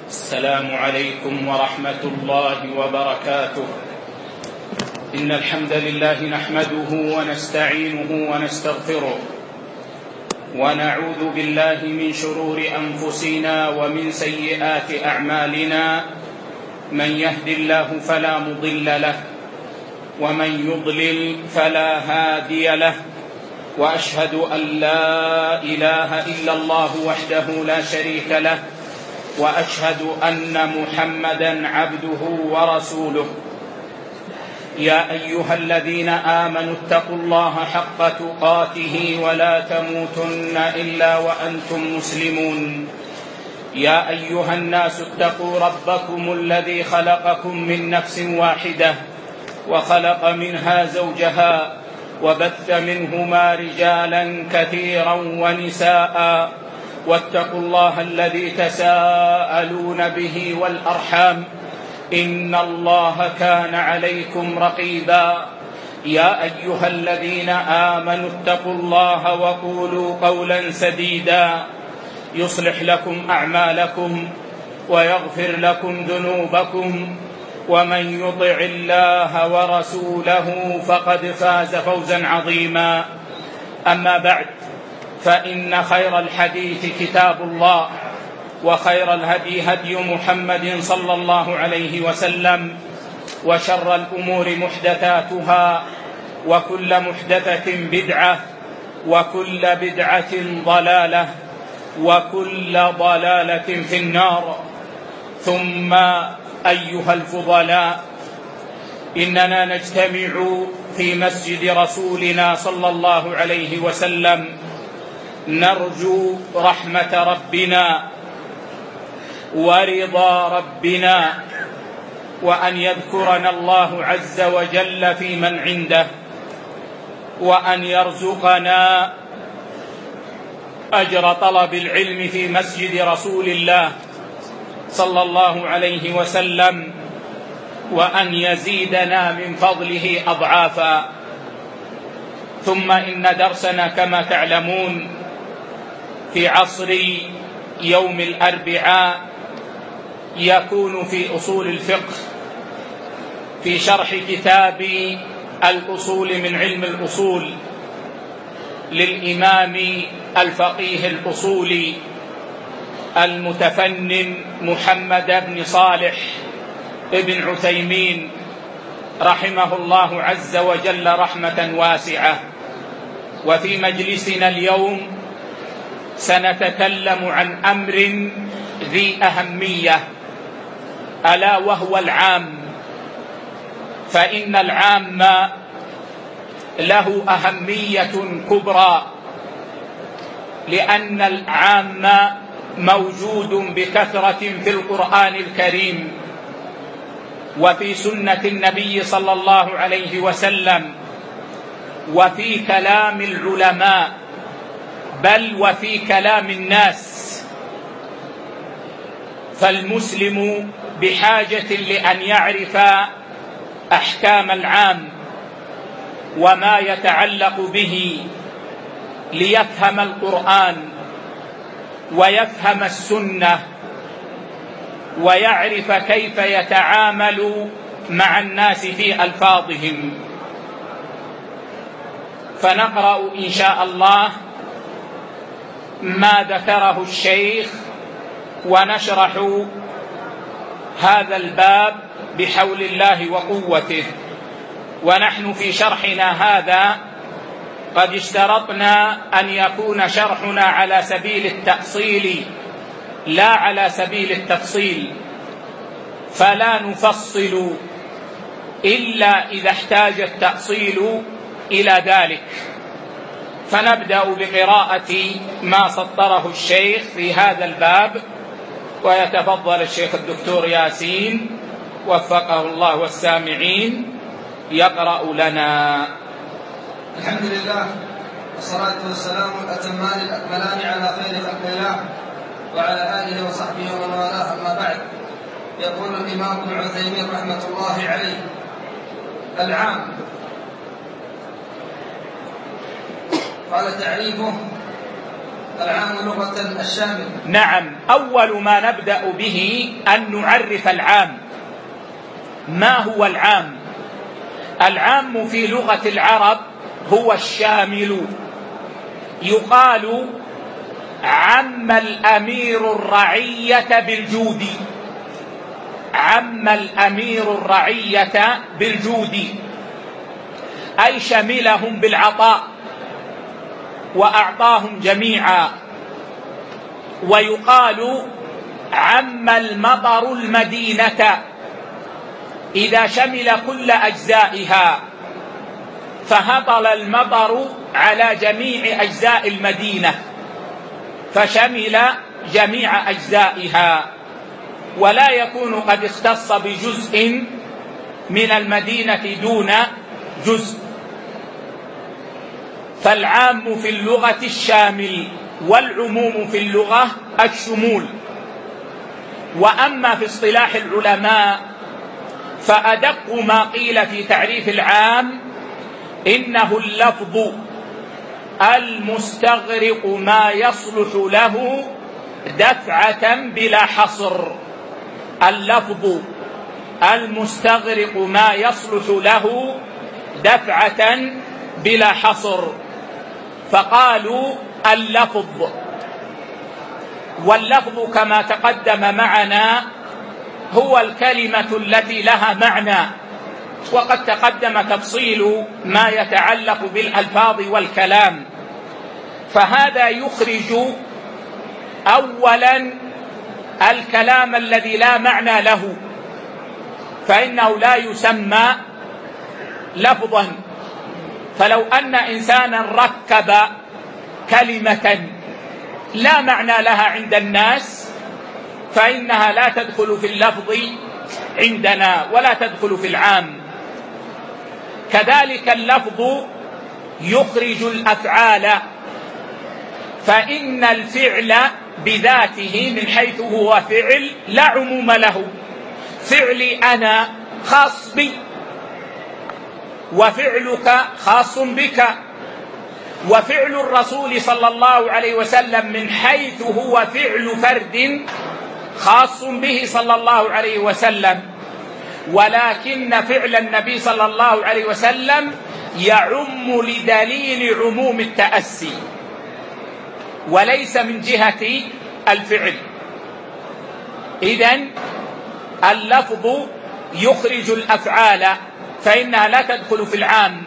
السلام عليكم ورحمة الله وبركاته. إن الحمد لله نحمده ونستعينه ونستغفره، ونعوذ بالله من شرور أنفسنا ومن سيئات أعمالنا. من يهد الله فلا مضل له، ومن يضلل فلا هادي له، وأشهد أن لا إله إلا الله وحده لا شريك له، وأشهد أن محمدًا عبده ورسوله. يا أيها الذين آمنوا اتقوا الله حق تقاته ولا تموتن إلا وأنتم مسلمون. يا أيها الناس اتقوا ربكم الذي خلقكم من نفس واحدة، وخلق منها زوجها، وبث منهما رجالا كثيرا ونساء. واتقوا الله الذي تساءلون به والأرحام، إن الله كان عليكم رقيبا. يا أيها الذين آمنوا اتقوا الله وقولوا قولا سديدا يصلح لكم أعمالكم ويغفر لكم ذنوبكم، ومن يطع الله ورسوله فقد فاز فوزا عظيما. أما بعد، فإن خير الحديث كتاب الله، وخير الهدي هدي محمد صلى الله عليه وسلم، وشر الأمور محدثاتها، وكل محدثة بدعة، وكل بدعة ضلالة، وكل ضلالة في النار. ثم أيها الفضلاء، إننا نجتمع في مسجد رسولنا صلى الله عليه وسلم نرجو رحمة ربنا ورضا ربنا، وأن يذكرنا الله عز وجل في من عنده، وأن يرزقنا أجر طلب العلم في مسجد رسول الله صلى الله عليه وسلم، وأن يزيدنا من فضله أضعافا. ثم إن درسنا كما تعلمون في عصر يوم الأربعاء يكون في أصول الفقه، في شرح كتاب الأصول من علم الأصول للإمام الفقيه الأصولي المتفنن محمد بن صالح ابن عثيمين رحمه الله عز وجل رحمة واسعة. وفي مجلسنا اليوم سنتكلم عن أمر ذي أهمية، ألا وهو العام. فإن العام له أهمية كبرى، لأن العام موجود بكثرة في القرآن الكريم وفي سنة النبي صلى الله عليه وسلم، وفي كلام العلماء، بل وفي كلام الناس. فالمسلم بحاجة لأن يعرف أحكام العام وما يتعلق به، ليفهم القرآن ويفهم السنة، ويعرف كيف يتعامل مع الناس في ألفاظهم. فنقرأ إن شاء الله ما ذكره الشيخ، ونشرح هذا الباب بحول الله وقوته. ونحن في شرحنا هذا قد اشترطنا أن يكون شرحنا على سبيل التأصيل لا على سبيل التفصيل، فلا نفصل إلا إذا احتاج التأصيل إلى ذلك. فنبدأ بقراءة ما سطره الشيخ في هذا الباب، ويتفضل الشيخ الدكتور ياسين وفقه الله والسامعين يقرأ لنا. الحمد لله، والصلاة والسلام الأتمان الأكملان على خير خلق الله وعلى آله وصحبه ومن والاه. أما بعد، يقول الإمام ابن عثيمين رحمة الله عليه: العام قال تعريفه: العام لغة الشامل. نعم، أول ما نبدأ به أن نعرف العام. ما هو العام؟ العام في لغة العرب هو الشامل. يقال عم الأمير الرعية بالجود، عم الأمير الرعية بالجود، أي شملهم بالعطاء وأعطاهم جميعا. ويقال عم المطر المدينة إذا شمل كل أجزائها، فهطل المطر على جميع أجزاء المدينة فشمل جميع أجزائها، ولا يكون قد اختص بجزء من المدينة دون جزء. فالعام في اللغة الشامل، والعموم في اللغة الشمول. وأما في اصطلاح العلماء فأدق ما قيل في تعريف العام إنه اللفظ المستغرق ما يصلح له دفعة بلا حصر. اللفظ المستغرق ما يصلح له دفعة بلا حصر. فقالوا اللفظ، واللفظ كما تقدم معنا هو الكلمة التي لها معنى، وقد تقدم تفصيل ما يتعلق بالألفاظ والكلام. فهذا يخرج أولا الكلام الذي لا معنى له، فإنه لا يسمى لفظا. فلو أن إنسانا ركب كلمة لا معنى لها عند الناس فإنها لا تدخل في اللفظ عندنا ولا تدخل في العام. كذلك اللفظ يخرج الأفعال، فإن الفعل بذاته من حيث هو فعل لا عموم له. فعلي أنا خاص بي، وفعلك خاص بك، وفعل الرسول صلى الله عليه وسلم من حيث هو فعل فرد خاص به صلى الله عليه وسلم، ولكن فعل النبي صلى الله عليه وسلم يعم لدليل عموم التأسي وليس من جهة الفعل. إذن اللفظ يخرج الأفعال فإنها لا تدخل في العام.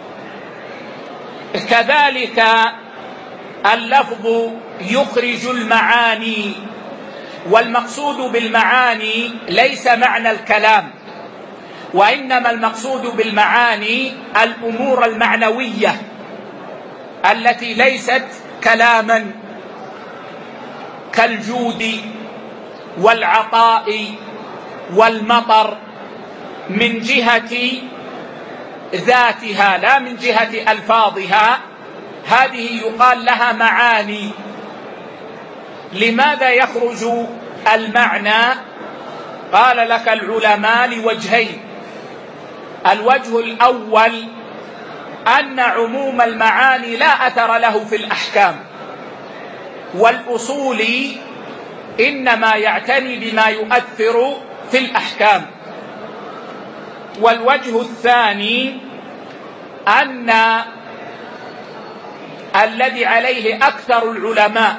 كذلك اللفظ يخرج المعاني، والمقصود بالمعاني ليس معنى الكلام، وإنما المقصود بالمعاني الأمور المعنوية التي ليست كلاما، كالجود والعطاء والمطر، من جهة ذاتها لا من جهة ألفاظها. هذه يقال لها معاني. لماذا يخرج المعنى؟ قال لك العلماء لوجهين. الوجه الأول أن عموم المعاني لا أثر له في الأحكام، والأصولي إنما يعتني بما يؤثر في الأحكام. والوجه الثاني أن الذي عليه أكثر العلماء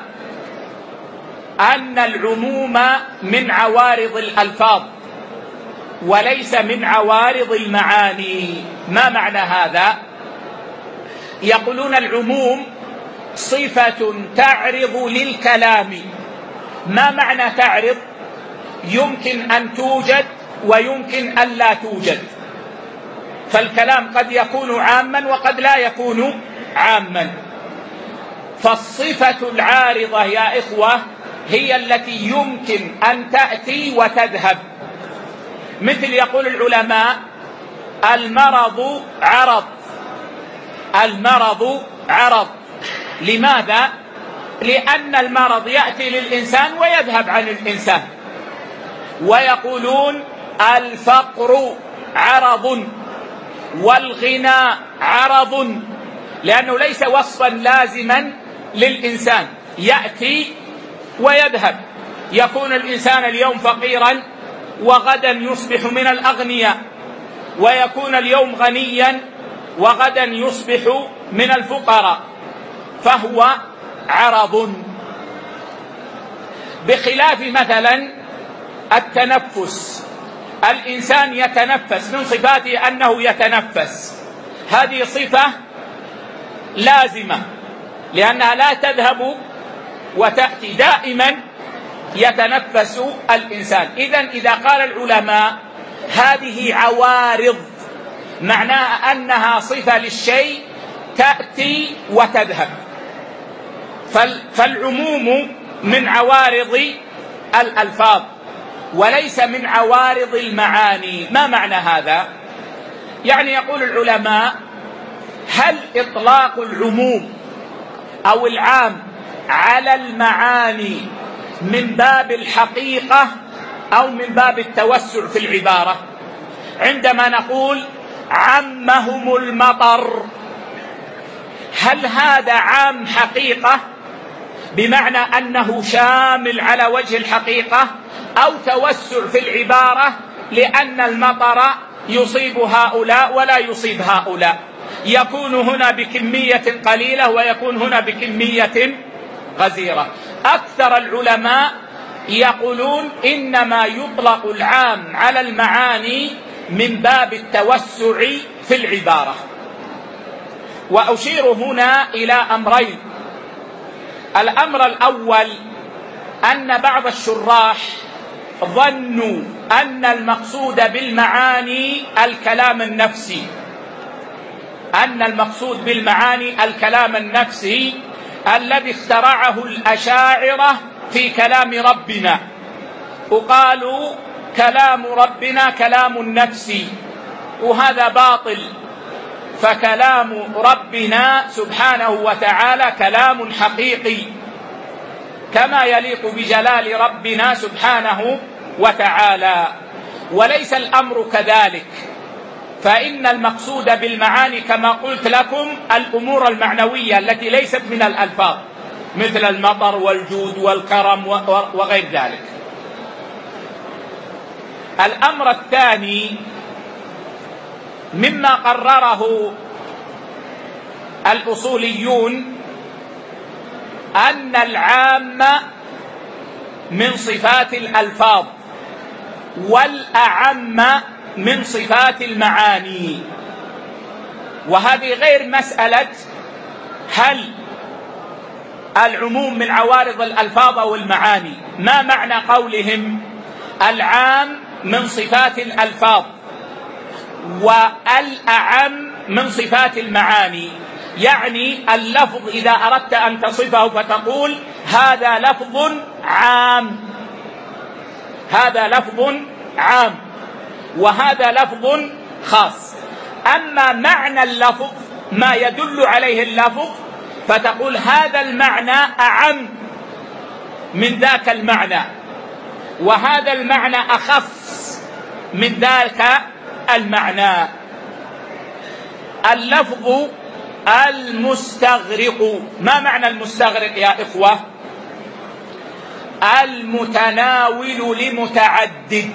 أن العموم من عوارض الألفاظ وليس من عوارض المعاني. ما معنى هذا؟ يقولون العموم صفة تعرض للكلام. ما معنى تعرض؟ يمكن أن توجد ويمكن أن لا توجد، فالكلام قد يكون عاما وقد لا يكون عاما. فالصفة العارضة يا إخوة هي التي يمكن أن تأتي وتذهب. مثل يقول العلماء المرض عرض، المرض عرض. لماذا؟ لأن المرض يأتي للإنسان ويذهب عن الإنسان. ويقولون الفقر عرض والغنى عرض، لأنه ليس وصفا لازما للإنسان، يأتي ويذهب، يكون الإنسان اليوم فقيرا وغدا يصبح من الأغنياء، ويكون اليوم غنيا وغدا يصبح من الفقراء، فهو عرض. بخلاف مثلا التنفس، الإنسان يتنفس، من صفاته أنه يتنفس، هذه صفة لازمة لأنها لا تذهب وتأتي، دائما يتنفس الإنسان. إذن إذا قال العلماء هذه عوارض، معناها أنها صفة للشيء تأتي وتذهب. فالعموم من عوارض الألفاظ وليس من عوارض المعاني. ما معنى هذا؟ يعني يقول العلماء: هل إطلاق العموم أو العام على المعاني من باب الحقيقة أو من باب التوسع في العبارة؟ عندما نقول عمهم المطر، هل هذا عام حقيقة بمعنى أنه شامل على وجه الحقيقة، أو توسع في العبارة لأن المطر يصيب هؤلاء ولا يصيب هؤلاء، يكون هنا بكمية قليلة ويكون هنا بكمية غزيرة؟ أكثر العلماء يقولون إنما يطلق العام على المعاني من باب التوسع في العبارة. وأشير هنا إلى أمرين. الأمر الأول أن بعض الشراح ظنوا أن المقصود بالمعاني الكلام النفسي، أن المقصود بالمعاني الكلام النفسي الذي اخترعه الأشاعرة في كلام ربنا، وقالوا كلام ربنا كلام نفسي، وهذا باطل، فكلام ربنا سبحانه وتعالى كلام حقيقي كما يليق بجلال ربنا سبحانه وتعالى. وليس الأمر كذلك، فإن المقصود بالمعاني كما قلت لكم الأمور المعنوية التي ليست من الألفاظ، مثل المطر والجود والكرم وغير ذلك. الأمر الثاني مما قرره الأصوليون أن العام من صفات الألفاظ والأعم من صفات المعاني. وهذه غير مسألة هل العموم من عوارض الألفاظ أو المعاني. ما معنى قولهم العام من صفات الألفاظ والأعم من صفات المعاني؟ يعني اللفظ إذا أردت أن تصفه فتقول هذا لفظ عام، هذا لفظ عام، وهذا لفظ خاص. أما معنى اللفظ ما يدل عليه اللفظ فتقول هذا المعنى أعم من ذاك المعنى، وهذا المعنى أخص من ذاك المعنى. اللفظ المستغرق. ما معنى المستغرق يا إخوة؟ المتناول لمتعدد،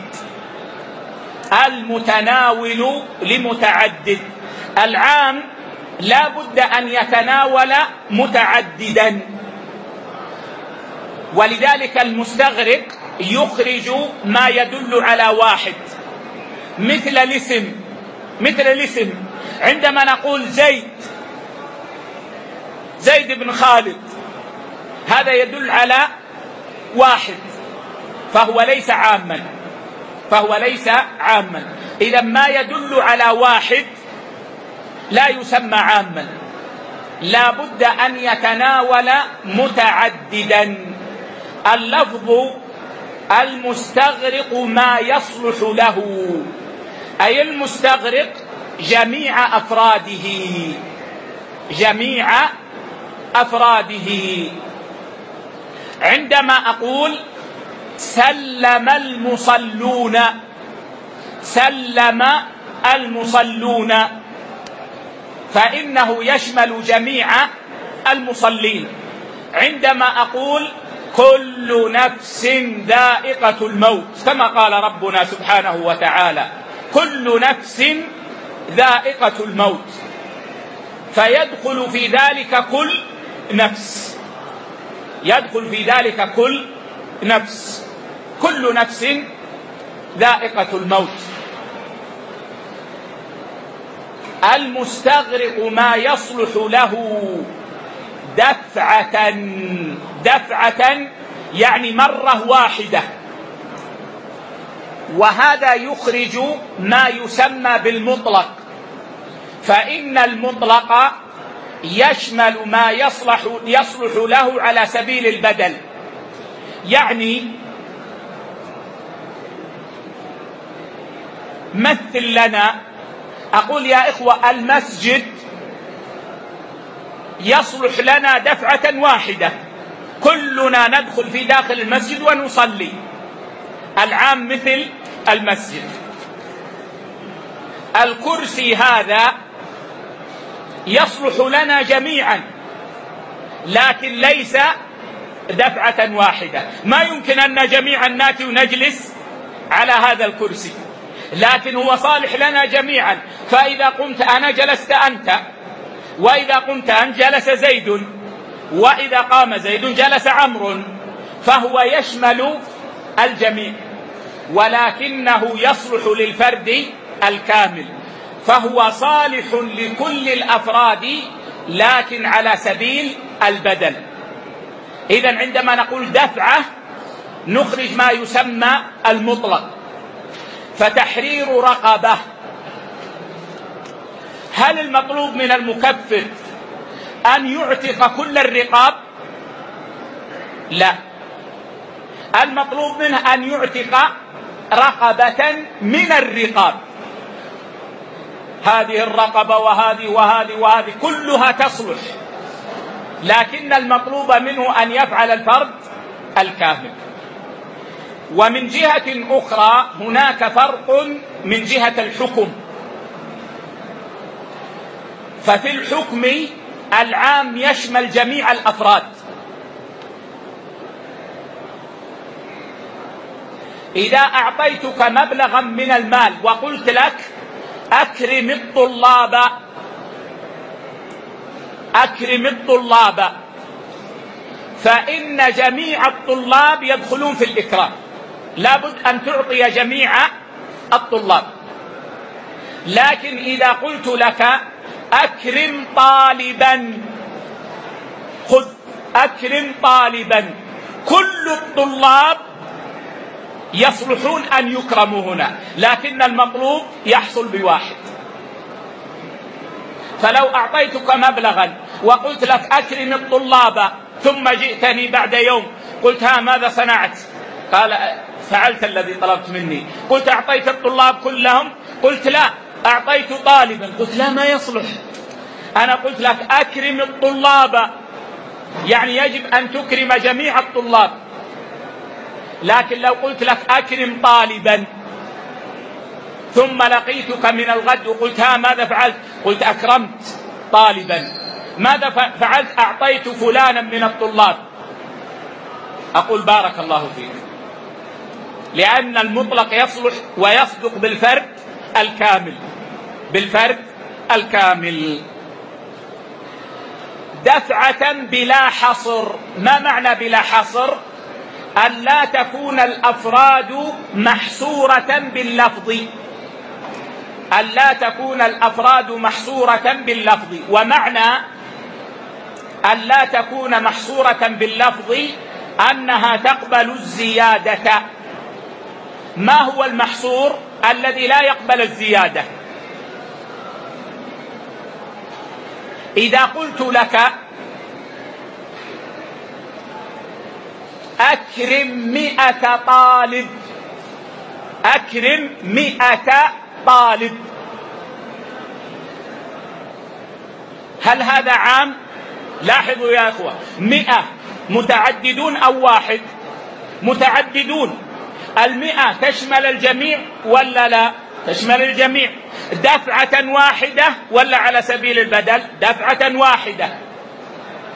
المتناول لمتعدد. العام لا بد أن يتناول متعددا، ولذلك المستغرق يخرج ما يدل على واحد، مثل الاسم. عندما نقول زيد بن خالد، هذا يدل على واحد، فهو ليس عاما. إذا ما يدل على واحد لا يسمى عاما، لا بد أن يتناول متعددا. اللفظ المستغرق ما يصلح له، أي المستغرق جميع أفراده. عندما أقول سلم المصلون فإنه يشمل جميع المصلين، عندما أقول كل نفس ذائقة الموت كما قال ربنا سبحانه وتعالى كل نفس ذائقة الموت، فيدخل في ذلك كل نفس، يدخل في ذلك كل نفس، كل نفس ذائقة الموت. المستغرق ما يصلح له دفعة، دفعة يعني مرة واحدة، وهذا يخرج ما يسمى بالمطلق، فإن المطلق يشمل ما يصلح له على سبيل البدل. يعني مثل لنا، أقول يا إخوة المسجد يصلح لنا دفعة واحدة، كلنا ندخل في داخل المسجد ونصلي، العام مثل المسجد. الكرسي هذا يصلح لنا جميعا لكن ليس دفعة واحدة، ما يمكن أن جميعا ناتي ونجلس على هذا الكرسي، لكن هو صالح لنا جميعا، فإذا قمت أنا جلست أنت، وإذا قمت أنت جلس زيد، وإذا قام زيد جلس عمرو، فهو يشمل الجميع، ولكنه يصلح للفرد الكامل، فهو صالح لكل الأفراد لكن على سبيل البدل. إذن عندما نقول دفعة نخرج ما يسمى المطلق. فتحرير رقبة، هل المطلوب من المكفر أن يعتق كل الرقاب؟ لا، المطلوب منه أن يعتق رقبة من الرقاب، هذه الرقبة وهذه وهذه وهذه كلها تصلح، لكن المطلوب منه أن يفعل الفرض الكامل. ومن جهة أخرى هناك فرق من جهة الحكم، ففي الحكم العام يشمل جميع الأفراد. إذا أعطيتك مبلغا من المال وقلت لك أكرم الطلاب، أكرم الطلاب، فإن جميع الطلاب يدخلون في الإكرام، لابد أن تعطي جميع الطلاب. لكن إذا قلت لك أكرم طالبا، خذ أكرم طالبا، كل الطلاب يصلحون أن يكرموا هنا، لكن المطلوب يحصل بواحد. فلو أعطيتك مبلغا وقلت لك أكرم الطلاب، ثم جئتني بعد يوم قلت ها ماذا صنعت؟ قال فعلت الذي طلبت مني. قلت أعطيت الطلاب كلهم؟ قلت لا، أعطيت طالبا. قلت لا، ما يصلح، أنا قلت لك أكرم الطلاب، يعني يجب أن تكرم جميع الطلاب. لكن لو قلت لك أكرم طالبا ثم لقيتك من الغد وقلت ها ماذا فعلت؟ قلت أكرمت طالبا. ماذا فعلت؟ أعطيت فلانا من الطلاب. أقول بارك الله فيك، لأن المطلق يصلح ويصدق بالفرد الكامل، بالفرد الكامل. دفعة بلا حصر، ما معنى بلا حصر؟ أن لا تكون الأفراد محصورة باللفظ، أن لا تكون الأفراد محصورة باللفظ. ومعنى أن لا تكون محصورة باللفظ أنها تقبل الزيادة. ما هو المحصور؟ الذي لا يقبل الزيادة. إذا قلت لك أكرم 100 طالب، أكرم 100 طالب، هل هذا عام؟ لاحظوا يا أخوة، 100 متعددون أو واحد؟ متعددون. 100 تشمل الجميع ولا لا؟ تشمل الجميع. دفعة واحدة ولا على سبيل البدل؟ دفعة واحدة.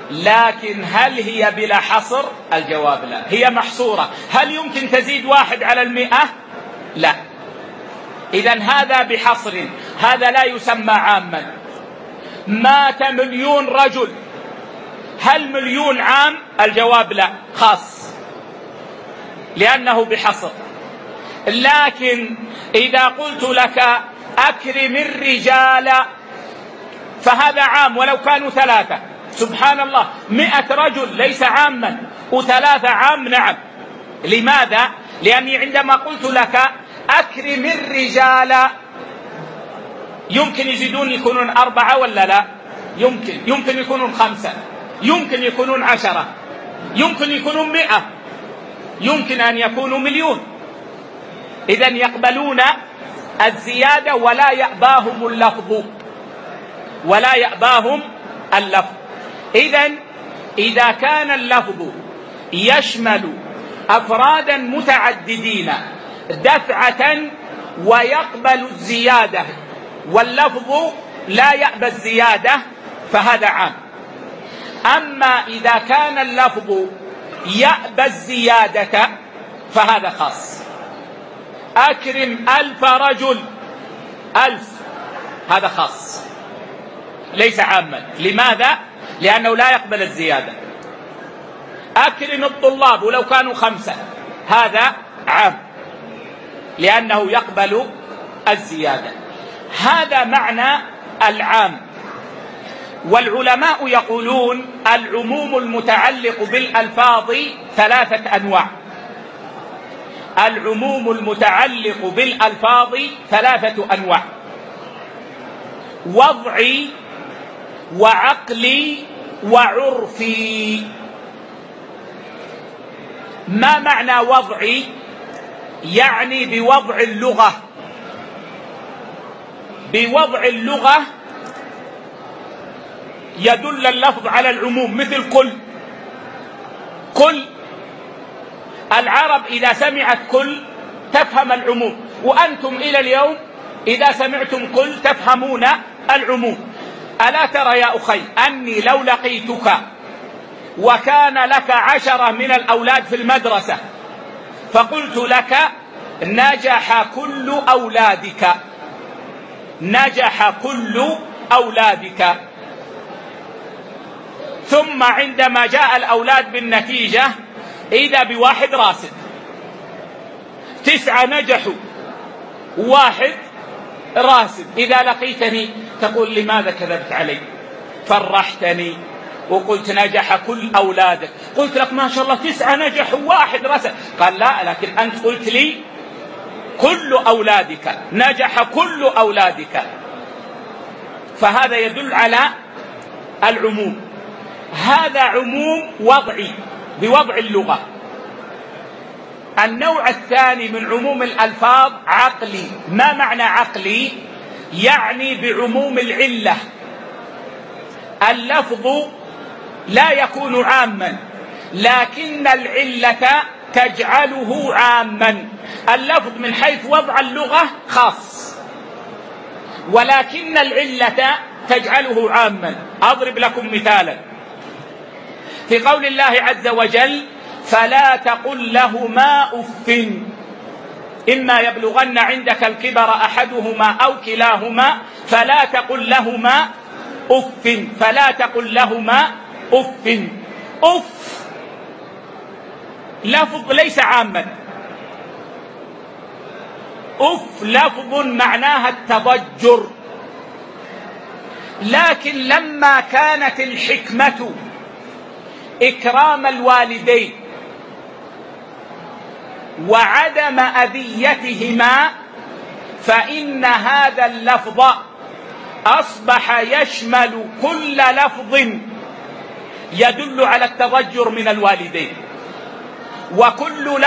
لكن هل هي بلا حصر؟ الجواب لا، هي محصورة. هل يمكن تزيد 1 على 100؟ لا. إذن هذا بحصر، هذا لا يسمى عاما. مات 1,000,000 رجل، هل 1,000,000 عام؟ الجواب لا، خاص، لأنه بحصر. لكن إذا قلت لك أكرم الرجال فهذا عام ولو كانوا 3. سبحان الله، 100 رجل ليس عاما و3 عام. نعم. لماذا؟ لأني عندما قلت لك أكرم الرجال يمكن يزيدون يكونون 4 ولا لا؟ يمكن يكونون 5، يمكن يكونون 10، يمكن يكونون 100، يمكن أن يكونوا 1,000,000. إذن يقبلون الزيادة ولا يأباهم اللفظ، ولا يأباهم اللفظ. إذن إذا كان اللفظ يشمل أفرادا متعددين دفعة ويقبل الزيادة واللفظ لا يأبى الزيادة فهذا عام. أما إذا كان اللفظ يأبى الزيادة فهذا خاص. أكرم 1000 رجل، 1000 هذا خاص ليس عاما. لماذا؟ لأنه لا يقبل الزيادة. أكرم الطلاب ولو كانوا 5 هذا عام لأنه يقبل الزيادة. هذا معنى العام. والعلماء يقولون العموم المتعلق بالألفاظ 3 أنواع. العموم المتعلق بالألفاظ 3 أنواع: وضعي وعقلي وعرفي. ما معنى وضعي؟ يعني بوضع اللغة. بوضع اللغة يدل اللفظ على العموم، مثل كل. العرب إذا سمعت كل تفهم العموم، وأنتم إلى اليوم إذا سمعتم كل تفهمون العموم. ألا ترى يا أخي أني لو لقيتك وكان لك 10 من الأولاد في المدرسة فقلت لك نجح كل أولادك، نجح كل أولادك، ثم عندما جاء الأولاد بالنتيجة إذا ب1 راسب، 9 نجحوا 1 راسب. إذا لقيتني تقول لماذا كذبت علي؟ فرحتني وقلت نجح كل أولادك، قلت لك ما شاء الله 9 نجحوا 1 راسب. قال لا، لكن أنت قلت لي كل أولادك، نجح كل أولادك. فهذا يدل على العموم. هذا عموم وضعي بوضع اللغة. النوع الثاني من عموم الألفاظ عقلي. ما معنى عقلي؟ يعني بعموم العلة. اللفظ لا يكون عاما لكن العلة تجعله عاما. اللفظ من حيث وضع اللغة خاص ولكن العلة تجعله عاما. أضرب لكم مثالا في قول الله عز وجل: فلا تقل لهما أف إما يبلغن عندك الكبر أحدهما أو كلاهما فلا تقل لهما أف. فلا تقل لهما أف. أف لفظ ليس عاما. أف لفظ معناها التضجر. لكن لما كانت الحكمة إكرام الوالدين وعدم أذيتهما فإن هذا اللفظ أصبح يشمل كل لفظ يدل على التضجر من الوالدين، وكل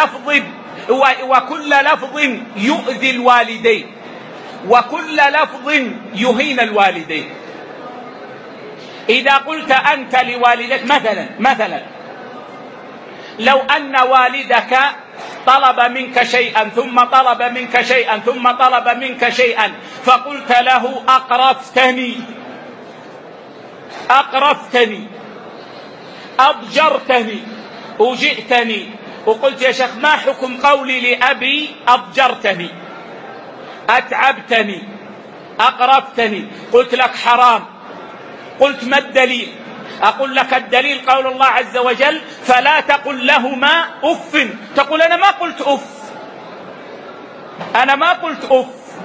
لفظ يؤذي الوالدين، وكل لفظ يهين الوالدين. إذا قلت أنت لوالدك مثلا لو أن والدك طلب منك شيئا ثم طلب منك شيئا ثم طلب منك شيئا فقلت له أقرفتني، أضجرتني وجئتني وقلت يا شيخ ما حكم قولي لأبي أضجرتني أتعبتني أقربتني، قلت لك حرام، قلت ما الدليل؟ أقول لك الدليل قول الله عز وجل فلا تقل لهما أف. تقول أنا ما قلت أف، أنا ما قلت أف.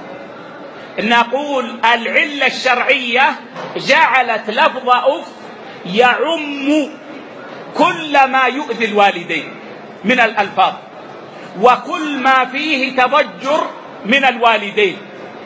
نقول العلة الشرعية جعلت لفظ أف يعم كل ما يؤذي الوالدين من الألفاظ وكل ما فيه تضجر من الوالدين.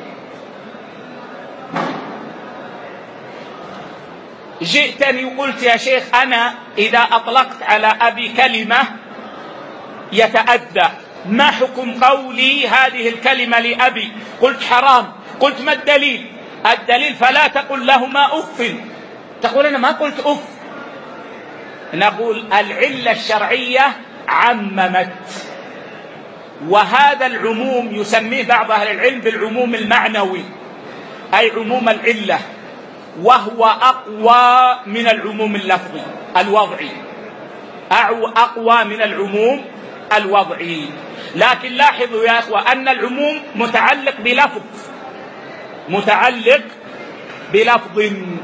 جئتني وقلت يا شيخ أنا إذا أطلقت على أبي كلمة يتأذى، ما حكم قولي هذه الكلمة لأبي؟ قلت حرام، قلت ما الدليل؟ الدليل فلا تقل لهما أف. تقول أنا ما قلت أف. نقول العلة الشرعية عممت، وهذا العموم يسميه بعض أهل العلم بالعموم المعنوي، أي عموم العلة، وهو أقوى من العموم اللفظي الوضعي، أقوى من العموم الوضعي. لكن لاحظوا يا أخوة أن العموم متعلق بلفظ، متعلق بلفظ.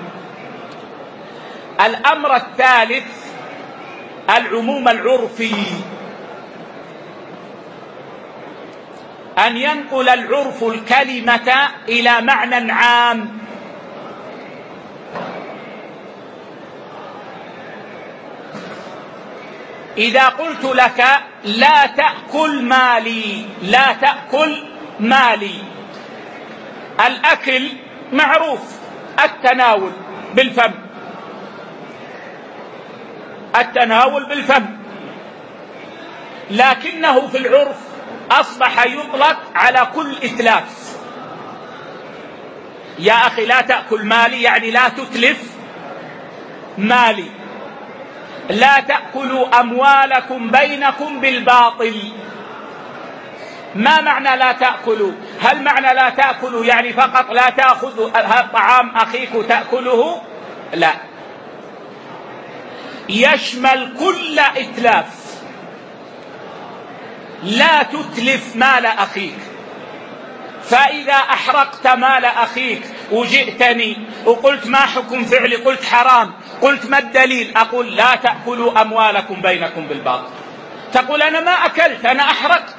الأمر الثالث العموم العرفي، أن ينقل العرف الكلمة إلى معنى عام. إذا قلت لك لا تأكل مالي، لا تأكل مالي، الأكل معروف التناول بالفم، التناول بالفم، لكنه في العرف أصبح يطلق على كل إتلاف. يا أخي لا تأكل مالي يعني لا تتلف مالي، لا تأكلوا أموالكم بينكم بالباطل. ما معنى لا تأكلوا؟ هل معنى لا تأكلوا يعني فقط لا تأخذ طعام أخيك تأكله؟ لا، يشمل كل إتلاف. لا تتلف مال أخيك، فإذا أحرقت مال أخيك وجئتني وقلت ما حكم فعلي؟ قلت حرام، قلت ما الدليل؟ أقول لا تأكلوا أموالكم بينكم بالباطل. تقول أنا ما أكلت، أنا أحرقت.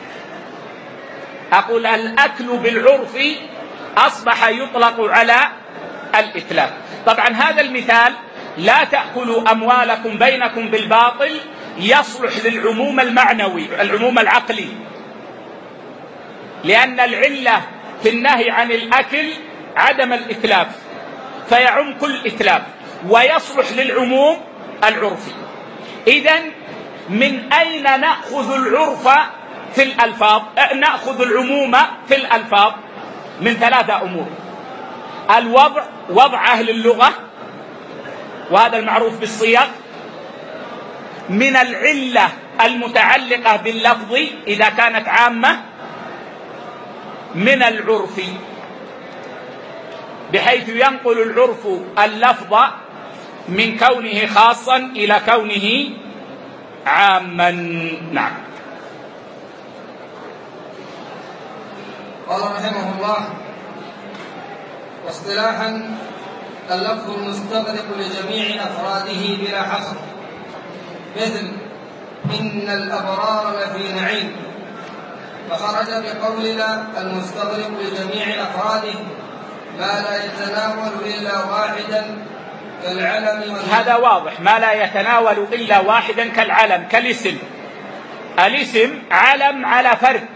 أقول الأكل بالعرف أصبح يطلق على الإتلاف. طبعا هذا المثال لا تأكلوا أموالكم بينكم بالباطل يصلح للعموم المعنوي، العموم العقلي، لأن العلة في النهي عن الأكل عدم الإتلاف، فيعم كل إتلاف، ويصلح للعموم العرفي. إذن من أين نأخذ العرف في الألفاظ؟ نأخذ العموم في الألفاظ من ثلاثة أمور: الوضع، وضع أهل اللغة، وهذا المعروف بالصيغ، من العلة المتعلقة باللفظ إذا كانت عامة، من العرف بحيث ينقل العرف اللفظ من كونه خاصا إلى كونه عاما. نعم. قال رحمه الله: واصطلاحا اللفظ المستغرق لجميع أفراده بلا حصر، مثل إن الأبرار لفي نعيم، فخرج بقولنا المستغرق لجميع أفراده ما لا يتناول إلا واحدا كالعلم. هذا واضح، ما لا يتناول إلا واحدا كالعلم، كالاسم. الاسم علم على فرد،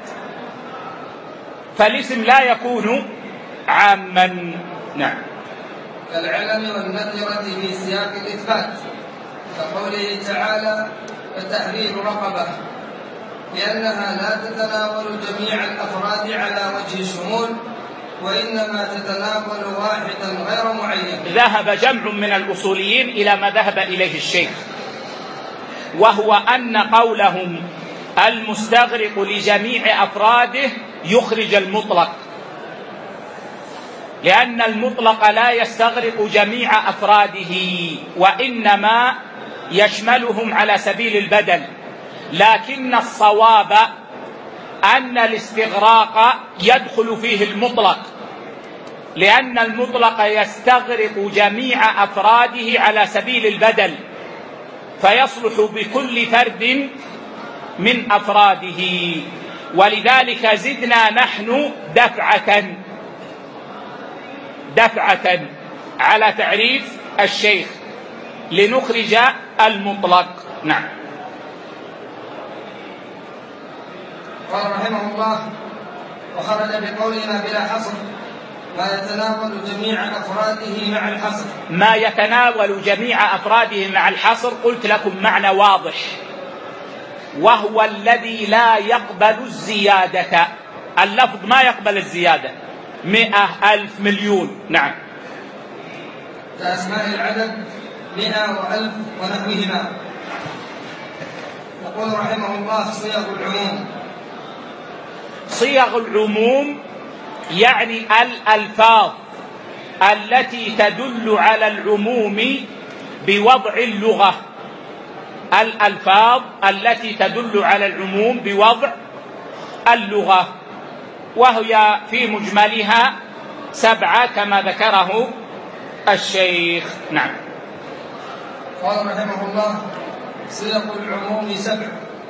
فالاسم لا يكون عاما. نعم. كالعلم والنكرة في سياق الإثبات، كقوله تعالى: فتحرير رقبة، لأنها لا تتناول جميع الأفراد على وجه الشمول، وإنما تتناول واحدا غير معين. ذهب جمع من الأصوليين إلى ما ذهب إليه الشيخ، وهو أن قولهم المستغرق لجميع أفراده يخرج المطلق، لأن المطلق لا يستغرق جميع أفراده، وإنما يشملهم على سبيل البدل، لكن الصواب أن الاستغراق يدخل فيه المطلق، لأن المطلق يستغرق جميع أفراده على سبيل البدل، فيصلح بكل فرد من أفراده. ولذلك زدنا نحن دفعة على تعريف الشيخ لنخرج المطلق. نعم. قال رحمه الله: وخرج بقولنا بلا حصر ما يتناول جميع أفراده مع الحصر. ما يتناول جميع أفراده مع الحصر قلت لكم معنى واضح، وهو الذي لا يقبل الزيادة. اللفظ ما يقبل الزيادة، 100 ألف مليون. نعم. كأسماء العدد 100 و1000 ونحوهما. يقول رحمه الله: صيغ العموم. صيغ العموم يعني الألفاظ التي تدل على العموم بوضع اللغة، الألفاظ التي تدل على العموم بوضع اللغة، وهي في مجملها 7 كما ذكره الشيخ. نعم. قال رحمه الله: صيغ العموم 7.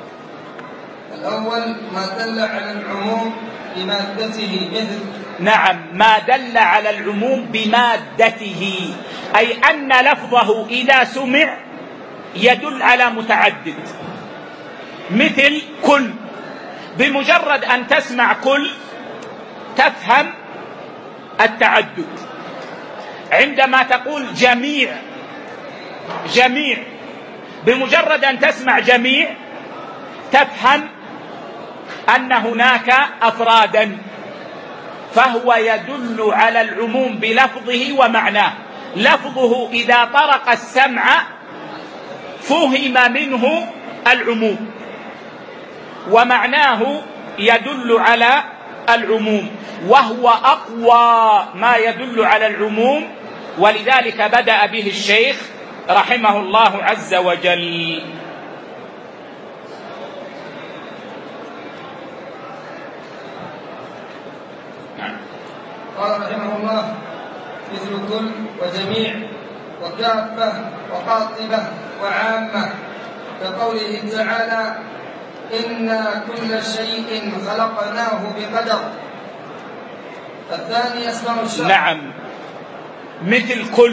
الأول ما دل على العموم بمادته مثل. نعم، ما دل على العموم بمادته، أي أن لفظه إذا سمع يدل على متعدد، مثل كل. بمجرد أن تسمع كل تفهم التعدد. عندما تقول جميع بمجرد أن تسمع جميع تفهم أن هناك أفرادا، فهو يدل على العموم بلفظه ومعناه. لفظه إذا طرق السمع فهم منه العموم، ومعناه يدل على العموم، وهو أقوى ما يدل على العموم، ولذلك بدأ به الشيخ رحمه الله عز وجل. قال رحمه الله: مثل كل وجميع وكافة وقاطبة وعامة، كقوله تعالى: إنا كل شيء خلقناه بقدر. الثاني أسماء الشرع. نعم، مثل كل،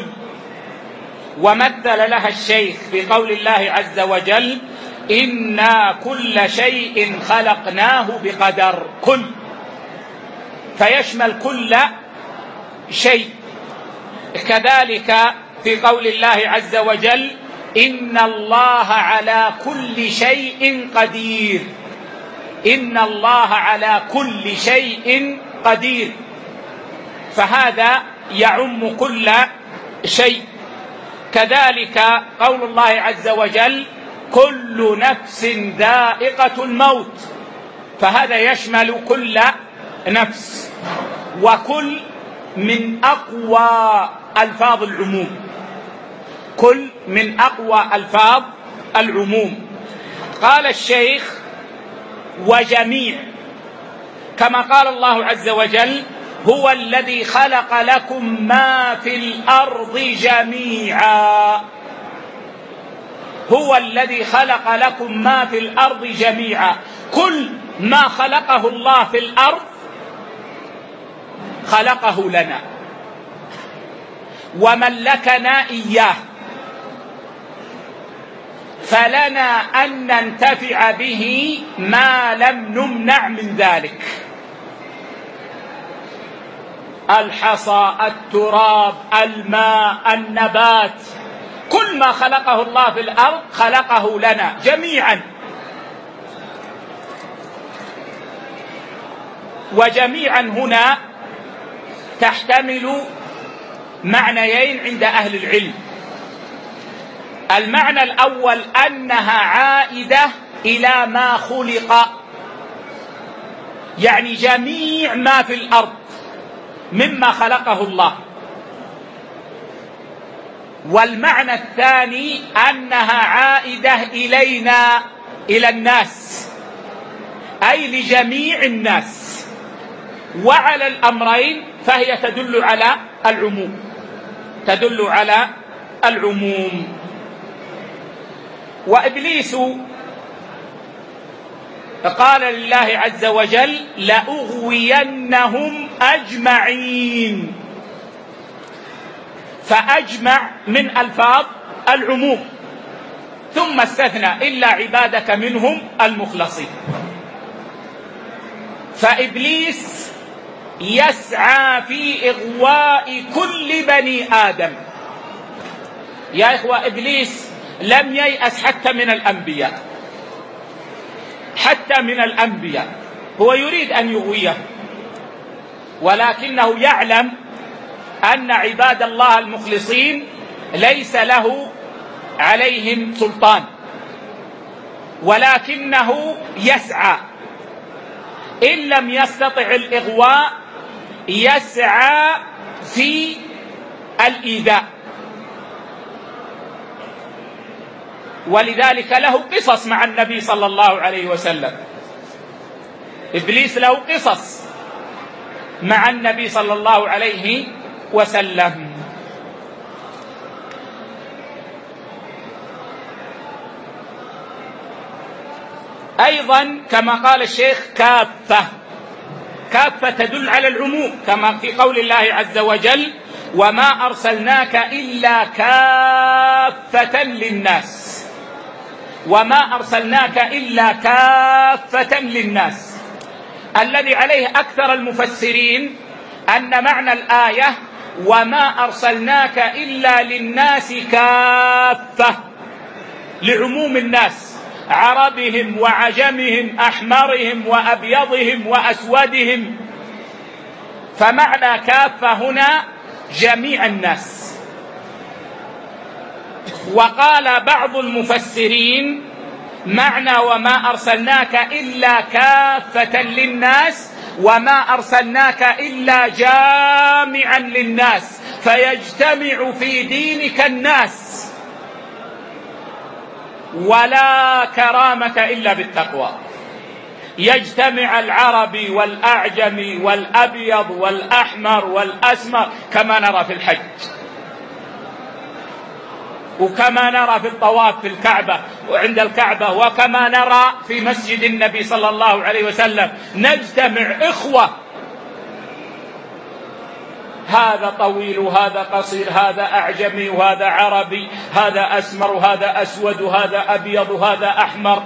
ومثل لها الشيخ بقول الله عز وجل: إنا كل شيء خلقناه بقدر. كل فيشمل كل شيء. كذلك في قول الله عز وجل: إن الله على كل شيء قدير. إن الله على كل شيء قدير، فهذا يعم كل شيء. كذلك قول الله عز وجل: كل نفس ذائقة الموت، فهذا يشمل كل نفس. وكل من أقوى ألفاظ العموم، كل من أقوى ألفاظ العموم. قال الشيخ: وجميع، كما قال الله عز وجل: هو الذي خلق لكم ما في الأرض جميعا. هو الذي خلق لكم ما في الأرض جميعا. كل ما خلقه الله في الأرض خلقه لنا وملكنا إياه، فلنا أن ننتفع به ما لم نمنع من ذلك. الحصى، التراب، الماء، النبات، كل ما خلقه الله في الأرض خلقه لنا جميعا. وجميعا هنا تحتمل معنيين عند أهل العلم. المعنى الأول أنها عائدة إلى ما خلق، يعني جميع ما في الأرض مما خلقه الله. والمعنى الثاني أنها عائدة إلينا، إلى الناس، أي لجميع الناس. وعلى الأمرين فهي تدل على العموم، تدل على العموم. وإبليس قال لله عز وجل: لأغوينهم أجمعين، فأجمع من ألفاظ العموم، ثم استثنى: إلا عبادك منهم المخلصين. فإبليس يسعى في إغواء كل بني آدم. يا إخوة، إبليس لم ييأس حتى من الأنبياء، حتى من الأنبياء هو يريد أن يغويه، ولكنه يعلم أن عباد الله المخلصين ليس له عليهم سلطان، ولكنه يسعى. إن لم يستطع الإغواء يسعى في الإيذاء، ولذلك له قصص مع النبي صلى الله عليه وسلم. إبليس له قصص مع النبي صلى الله عليه وسلم. أيضا كما قال الشيخ: كافة. كافة تدل على العموم، كما في قول الله عز وجل: وما أرسلناك إلا كافة للناس. وما أرسلناك إلا كافة للناس. الذي عليه أكثر المفسرين أن معنى الآية: وما أرسلناك إلا للناس كافة، لعموم الناس، عربهم وعجمهم، أحمرهم وأبيضهم وأسودهم. فمعنى كافة هنا جميع الناس. وقال بعض المفسرين: معنى وما أرسلناك إلا كافة للناس، وما أرسلناك إلا جامعا للناس، فيجتمع في دينك الناس، ولا كرامة إلا بالتقوى. يجتمع العربي والأعجمي والأبيض والأحمر والأسمر كما نرى في الحج، وكما نرى في الطواف في الكعبة وعند الكعبة، وكما نرى في مسجد النبي صلى الله عليه وسلم. نجتمع إخوة، هذا طويل وهذا قصير، هذا أعجمي وهذا عربي، هذا أسمر وهذا أسود وهذا أبيض وهذا أحمر.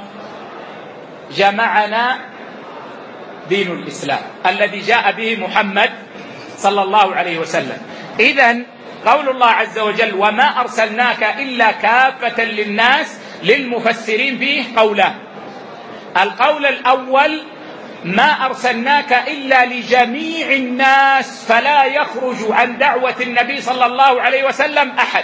جمعنا دين الإسلام الذي جاء به محمد صلى الله عليه وسلم. إذن قول الله عز وجل: وما أرسلناك إلا كافة للناس، للمفسرين فيه قولان. القول الأول: ما أرسلناك إلا لجميع الناس، فلا يخرج عن دعوة النبي صلى الله عليه وسلم أحد.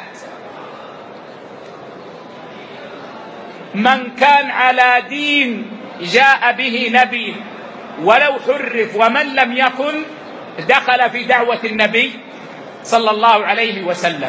من كان على دين جاء به نبي ولو حرف، ومن لم يكن دخل في دعوة النبي صلى الله عليه وسلم.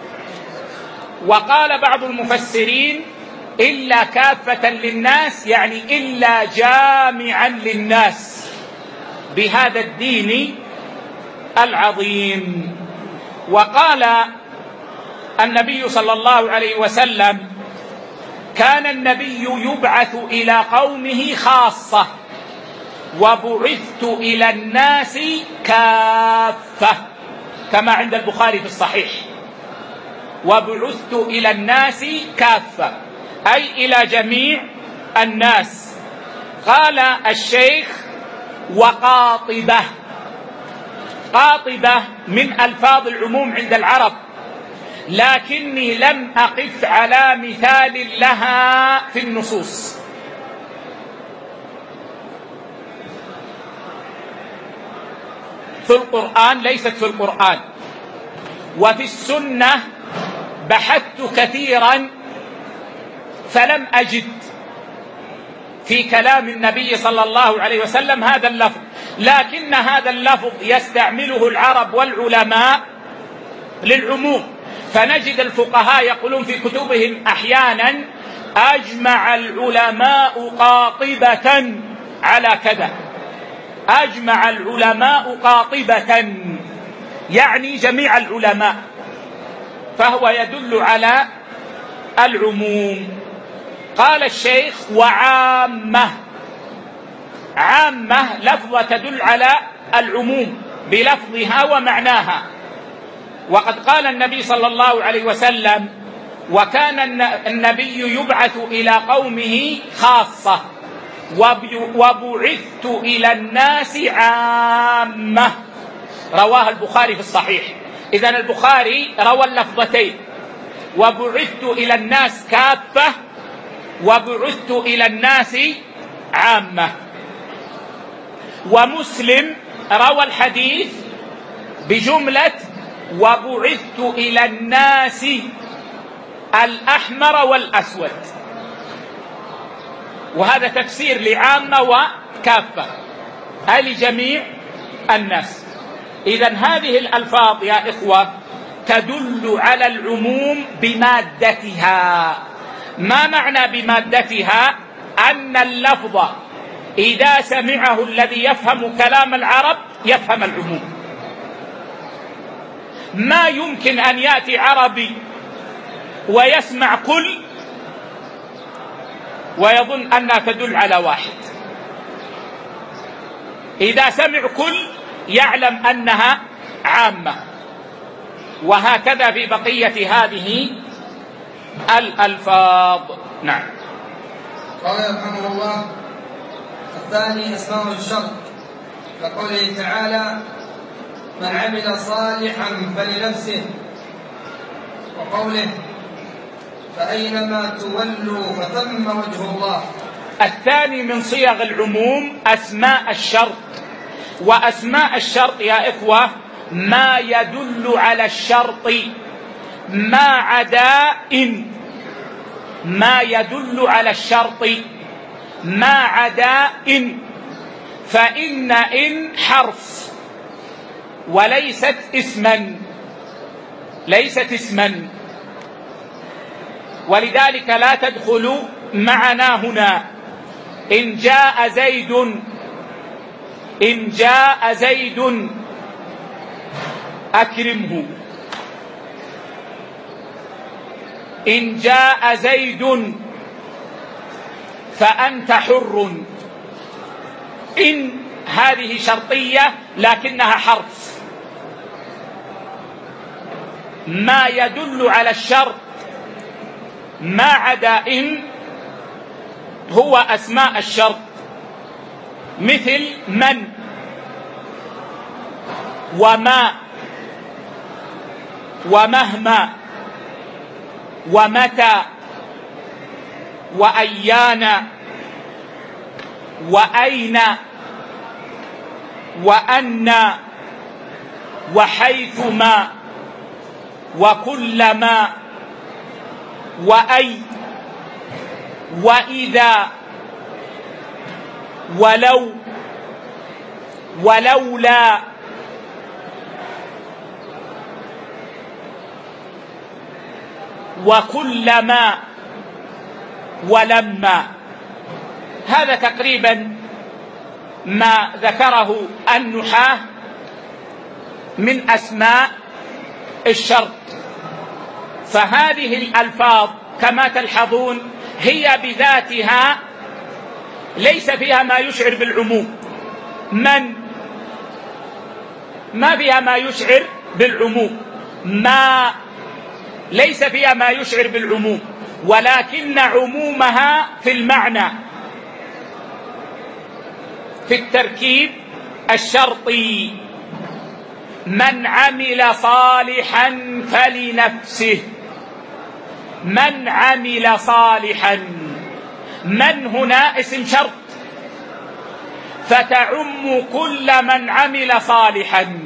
وقال بعض المفسرين: إلا كافة للناس، يعني إلا جامعا للناس بهذا الدين العظيم. وقال النبي صلى الله عليه وسلم: كان النبي يبعث إلى قومه خاصة، وبعثت إلى الناس كافة، كما عند البخاري في الصحيح: وبعثت إلى الناس كافة، أي إلى جميع الناس. قال الشيخ: وقاطبة. قاطبة من ألفاظ العموم عند العرب، لكني لم أقف على مثال لها في النصوص. في القرآن، ليست في القرآن، وفي السنة بحثت كثيرا فلم أجد في كلام النبي صلى الله عليه وسلم هذا اللفظ. لكن هذا اللفظ يستعمله العرب والعلماء للعموم، فنجد الفقهاء يقولون في كتبهم أحيانا أجمع العلماء قاطبة على كذا، أجمع العلماء قاطبة يعني جميع العلماء، فهو يدل على العموم. قال الشيخ وعامة، عامة لفظة تدل على العموم بلفظها ومعناها. وقد قال النبي صلى الله عليه وسلم وكان النبي يبعث إلى قومه خاصة وبعثت إلى الناس عامة، رواه البخاري في الصحيح. إذن البخاري روى اللفظتين، وبعثت إلى الناس كافة وبعثت إلى الناس عامة. ومسلم روى الحديث بجملة وبعثت إلى الناس الأحمر والأسود، وهذا تفسير لعامة وكافة أي لجميع الناس. إذن هذه الألفاظ يا إخوة تدل على العموم بمادتها. ما معنى بمادتها؟ أن اللفظ إذا سمعه الذي يفهم كلام العرب يفهم العموم. ما يمكن أن يأتي عربي ويسمع كل ويظن أنها تدل على واحد، إذا سمع كل يعلم أنها عامة. وهكذا في بقية هذه الألفاظ. نعم. قال رحمه الله: الثاني أسماء الشرط، كقوله تعالى: من عمل صالحا فلنفسه، وقوله: فأينما تولوا فثم وجه الله. الثاني من صيغ العموم أسماء الشرط. وأسماء الشرط يا إخوة ما يدل على الشرط ما عدا إن، ما يدل على الشرط ما عدا إن، فإن حرف وليست اسما، ليست اسما، ولذلك لا تدخل معنا هنا. إن جاء زيد، إن جاء زيد أكرمه، إن جاء زيد فأنت حر. إن هذه شرطية لكنها حرف. ما يدل على الشرط ما عدا إن هو أسماء الشرط، مثل من وما ومهما ومتى وأيان وأين وأن وحيثما وكلما وأي وإذا ولو ولولا وكلما ولما. هذا تقريبا ما ذكره النحاة من أسماء الشرط. فهذه الألفاظ كما تلحظون هي بذاتها ليس فيها ما يشعر بالعموم. من ما فيها ما يشعر بالعموم، ما ليس فيها ما يشعر بالعموم، ولكن عمومها في المعنى، في التركيب الشرطي. من عمل صالحا فلنفسه، من عمل صالحا، من هنا اسم شرط فتعم كل من عمل صالحا.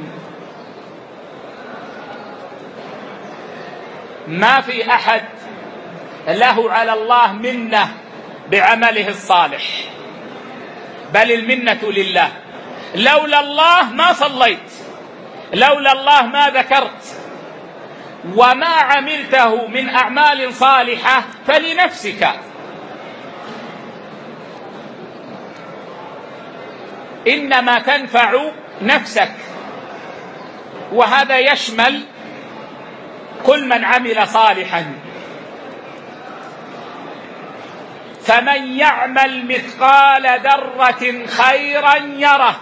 ما في أحد له على الله منة بعمله الصالح، بل المنة لله. لولا الله ما صليت، لولا الله ما ذكرت، وما عملته من أعمال صالحة فلنفسك، إنما تنفع نفسك. وهذا يشمل كل من عمل صالحا. فمن يعمل مثقال ذرة خيرا يره،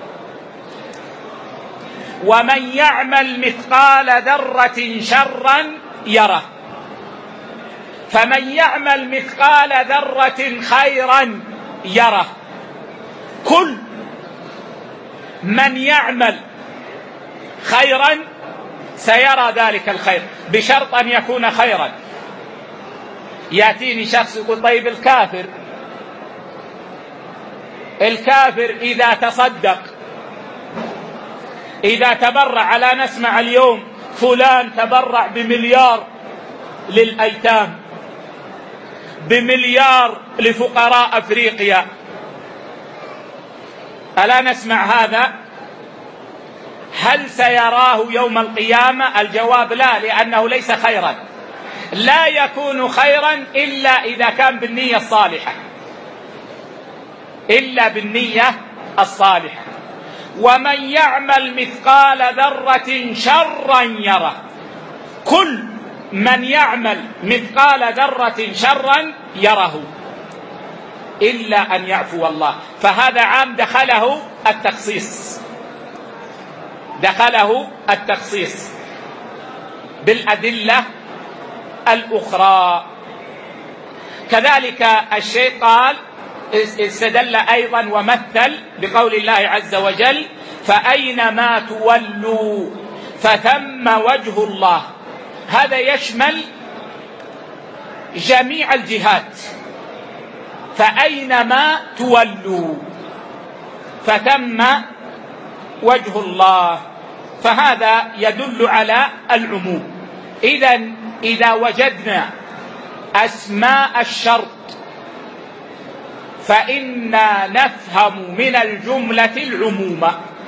ومن يعمل مثقال ذرة شرا يره. فمن يعمل مثقال ذرة خيرا يره، كل من يعمل خيرا سيرى ذلك الخير، بشرط أن يكون خيرا. يأتيني شخص يقول طيب الكافر إذا تصدق، إذا تبرع، على نسمع اليوم فلان تبرع ب1,000,000 للأيتام، ب1,000,000 لفقراء أفريقيا، ألا نسمع هذا؟ هل سيراه يوم القيامة؟ الجواب لا، لأنه ليس خيرا. لا يكون خيرا إلا إذا كان بالنية الصالحة، إلا بالنية الصالحة. ومن يعمل مثقال ذرة شرا يره، كل من يعمل مثقال ذرة شرا يره، إلا أن يعفو الله. فهذا عام دخله التخصيص بالأدلة الأخرى. كذلك الشيء قال استدل أيضا ومثل بقول الله عز وجل: فأينما تولوا فثم وجه الله. هذا يشمل جميع الجهات، فأينما تولوا فثم وجه الله، فهذا يدل على العموم. إذا وجدنا أسماء الشرط فإنا نفهم من الجملة العموم،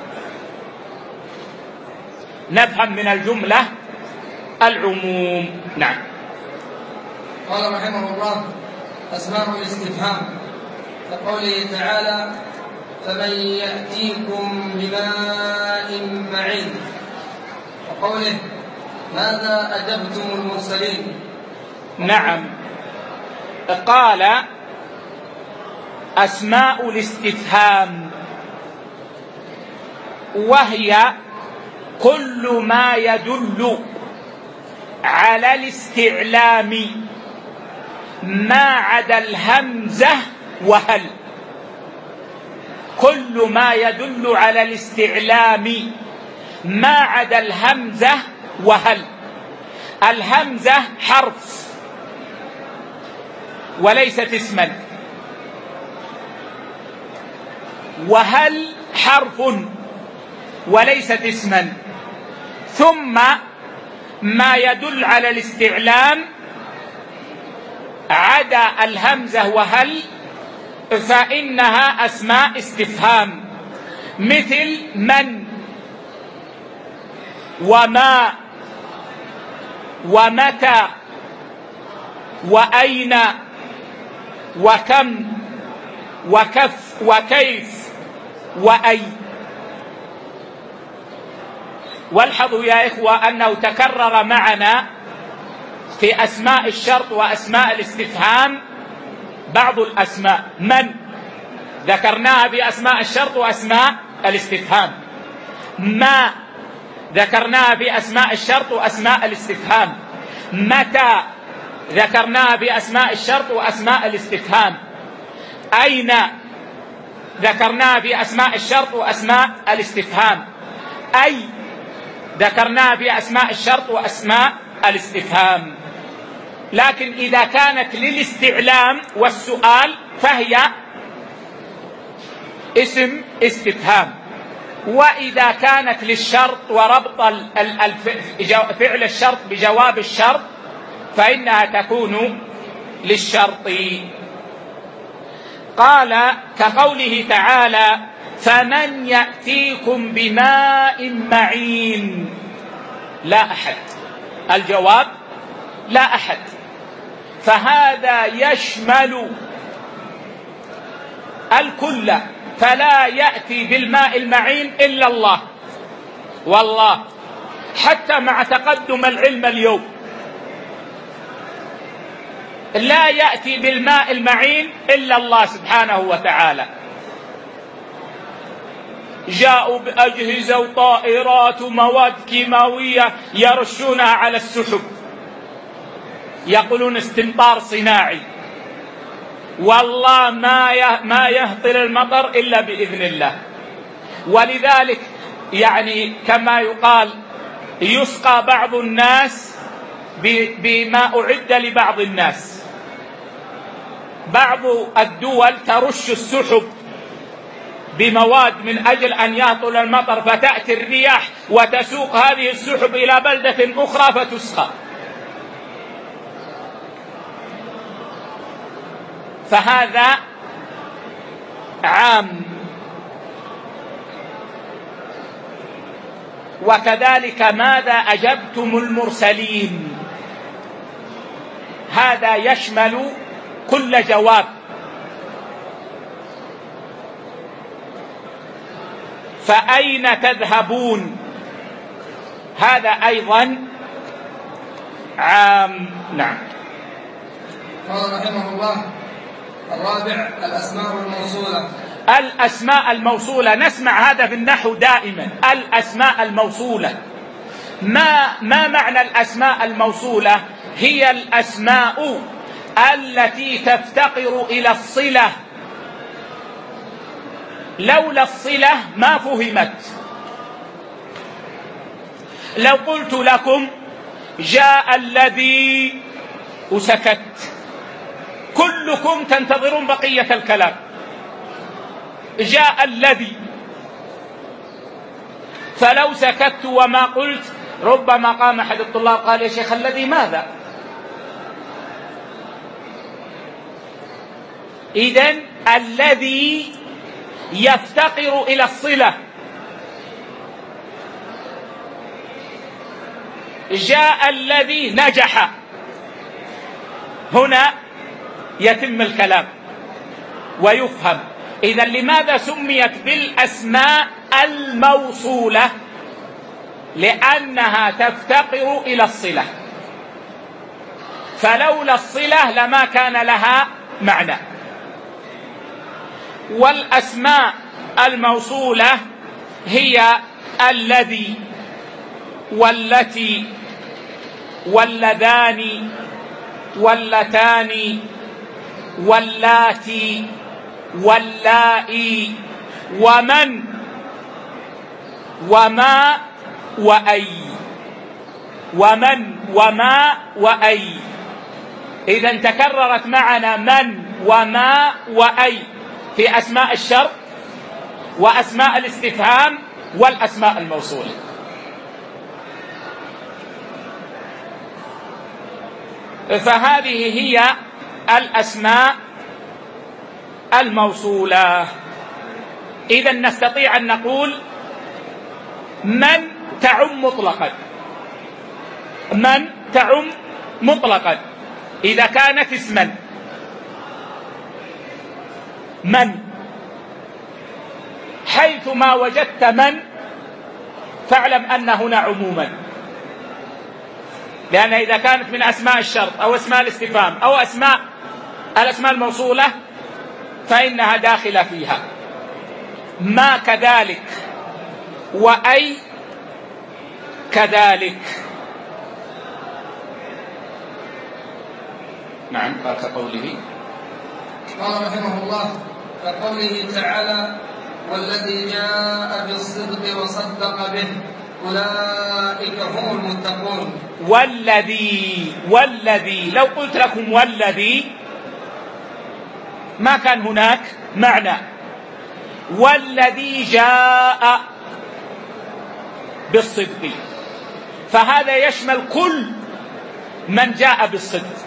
نفهم من الجملة العموم. نعم. قال رحمه الله: أسماء الاستفهام، كقوله تعالى: فمن يأتيكم بماء معين، وقوله: ماذا أجبتم المرسلين. نعم. قال: أسماء الاستفهام وهي كل ما يدل على الاستعلام ما عدا الهمزة وهل. كل ما يدل على الاستعلام ما عدا الهمزة وهل. الهمزة حرف وليست اسما، وهل حرف وليست اسما. ثم ما يدل على الاستعلام عدا الهمزة وهل فإنها أسماء استفهام، مثل من وما ومتى وأين وكم وكف وكيف وأي. والحظوا يا إخوة أنه تكرر معنا في أسماء الشرط وأسماء الاستفهام بعض الأسماء. من ذكرناها بأسماء الشرط وأسماء الاستفهام، ما ذكرناها بأسماء الشرط وأسماء الاستفهام، متى ذكرناها بأسماء الشرط وأسماء الاستفهام، أين ذكرناها بأسماء الشرط وأسماء الاستفهام، أي ذكرناها بأسماء الشرط وأسماء الاستفهام. لكن إذا كانت للاستعلام والسؤال فهي اسم استفهام، وإذا كانت للشرط وربط فعل الشرط بجواب الشرط فإنها تكون للشرط. قال كقوله تعالى: فمن يأتيكم بماء معين. لا أحد الجواب لا أحد. فهذا يشمل الكل، فلا يأتي بالماء المعين إلا الله. والله حتى مع تقدم العلم اليوم لا يأتي بالماء المعين إلا الله سبحانه وتعالى. جاءوا بأجهزة وطائرات ومواد كيماوية يرشونها على السحب، يقولون استمطار صناعي. والله ما يهطل المطر إلا بإذن الله. ولذلك يعني كما يقال يسقى بعض الناس بما أعد لبعض الناس. بعض الدول ترش السحب بمواد من أجل أن يهطل المطر، فتأتي الرياح وتسوق هذه السحب إلى بلدة أخرى فتسقى. فهذا عام. وكذلك ماذا أجبتم المرسلين، هذا يشمل كل جواب. فأين تذهبون، هذا أيضا عام. نعم. قال رحمه الله: الرابع الأسماء الموصولة. الأسماء الموصولة، نسمع هذا في النحو دائما، الأسماء الموصولة. ما معنى الأسماء الموصولة؟ هي الأسماء التي تفتقر إلى الصلة، لولا الصلة ما فهمت. لو قلت لكم جاء الذي وسكت، كلكم تنتظرون بقية الكلام. جاء الذي، فلو سكت وما قلت ربما قام أحد الطلاب قال: يا شيخ الذي ماذا؟ إذن الذي يفتقر إلى الصلة. جاء الذي نجح، هنا يتم الكلام ويفهم. إذن لماذا سميت بالأسماء الموصولة؟ لأنها تفتقر إلى الصلة، فلولا الصلة لما كان لها معنى. والأسماء الموصولة هي الذي والتي واللذان واللتان واللاتي واللائي ومن وما وأي. ومن وما وأي. إذن تكررت معنا من وما وأي في أسماء الشرط وأسماء الاستفهام والأسماء الموصولة. فهذه هي الأسماء الموصولة. إذن نستطيع أن نقول من تعم مطلقا، من تعم مطلقا إذا كانت اسما. من حيثما وجدت من فاعلم أن هنا عموما، لأن إذا كانت من أسماء الشرط أو أسماء الاستفهام أو الأسماء الموصولة فإنها داخلة فيها. ما كذلك، وأي كذلك. نعم. كقوله قال رحمه الله: كقوله تعالى: والذي جاء بالصدق وصدق به أولئك هم المتقون. والذي لو قلت لكم والذي ما كان هناك معنى. والذي جاء بالصدق، فهذا يشمل كل من جاء بالصدق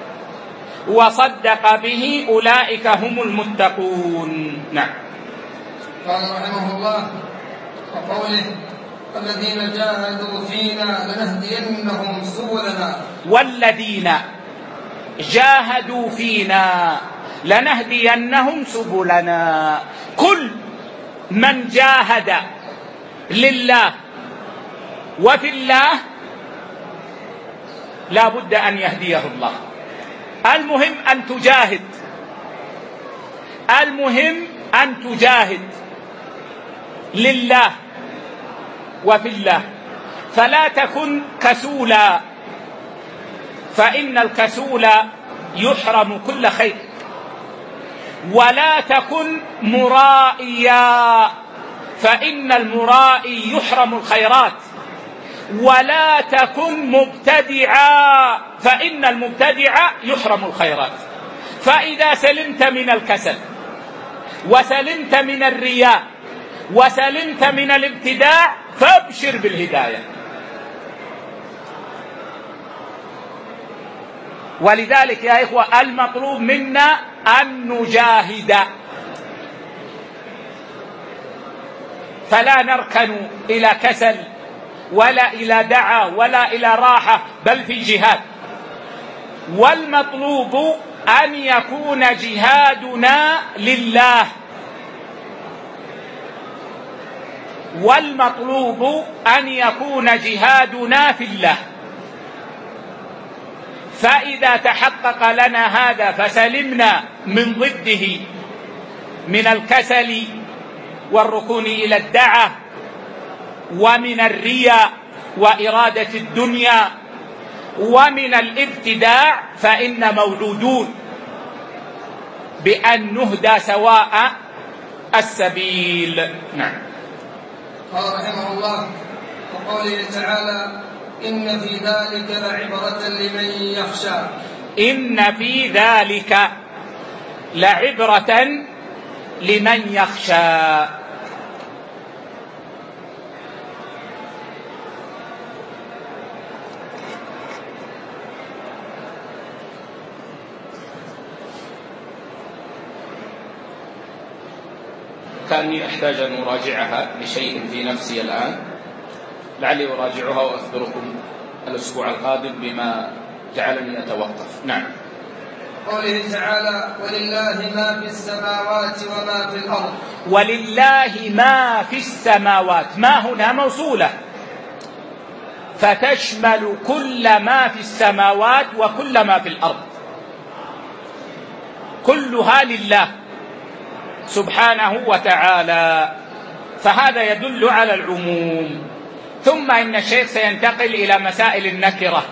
وصدق به أولئك هم المتقون. نعم. قال رحمه الله: وقوله: والذين جاهدوا فينا لنهدينهم سبلنا. والذين جاهدوا فينا لنهدينهم سبلنا. كل من جاهد لله وفي الله لا بد أن يهديه الله. المهم أن تجاهد، المهم أن تجاهد لله وفي الله، فلا تكن كسولا، فإن الكسول يحرم كل خير. ولا تكن مرائيا، فإن المرائي يحرم الخيرات. ولا تكن مبتدعا، فإن المبتدع يحرم الخيرات. فإذا سلمت من الكسل وسلمت من الرياء وسلمت من الابتداع فابشر بالهداية. ولذلك يا إخوة المطلوب منا أن نجاهد، فلا نركن إلى كسل ولا إلى دعا ولا إلى راحة، بل في جهاد. والمطلوب أن يكون جهادنا لله، والمطلوب أن يكون جهادنا في الله. فإذا تحقق لنا هذا فسلمنا من ضده من الكسل والركون إلى الدعة ومن الرياء وإرادة الدنيا ومن الابتداع، فإن موعودون بأن نهدى سواء السبيل. نعم. قال رحمه الله وقوله تعالى: إن في ذلك لعبرة لمن يخشى. إن في ذلك لعبرة لمن يخشى. كأني أحتاج أن أراجعها لشيء في نفسي الآن، لعلي أراجعها وأخبركم الأسبوع القادم بما جعلني أتوقف. نعم. قوله تعالى: ولله ما في السماوات وما في الأرض. ولله ما في السماوات، ما هنا موصولة فتشمل كل ما في السماوات وكل ما في الأرض، كلها لله سبحانه وتعالى، فهذا يدل على العموم. ثم إن الشيخ سينتقل إلى مسائل النكرة،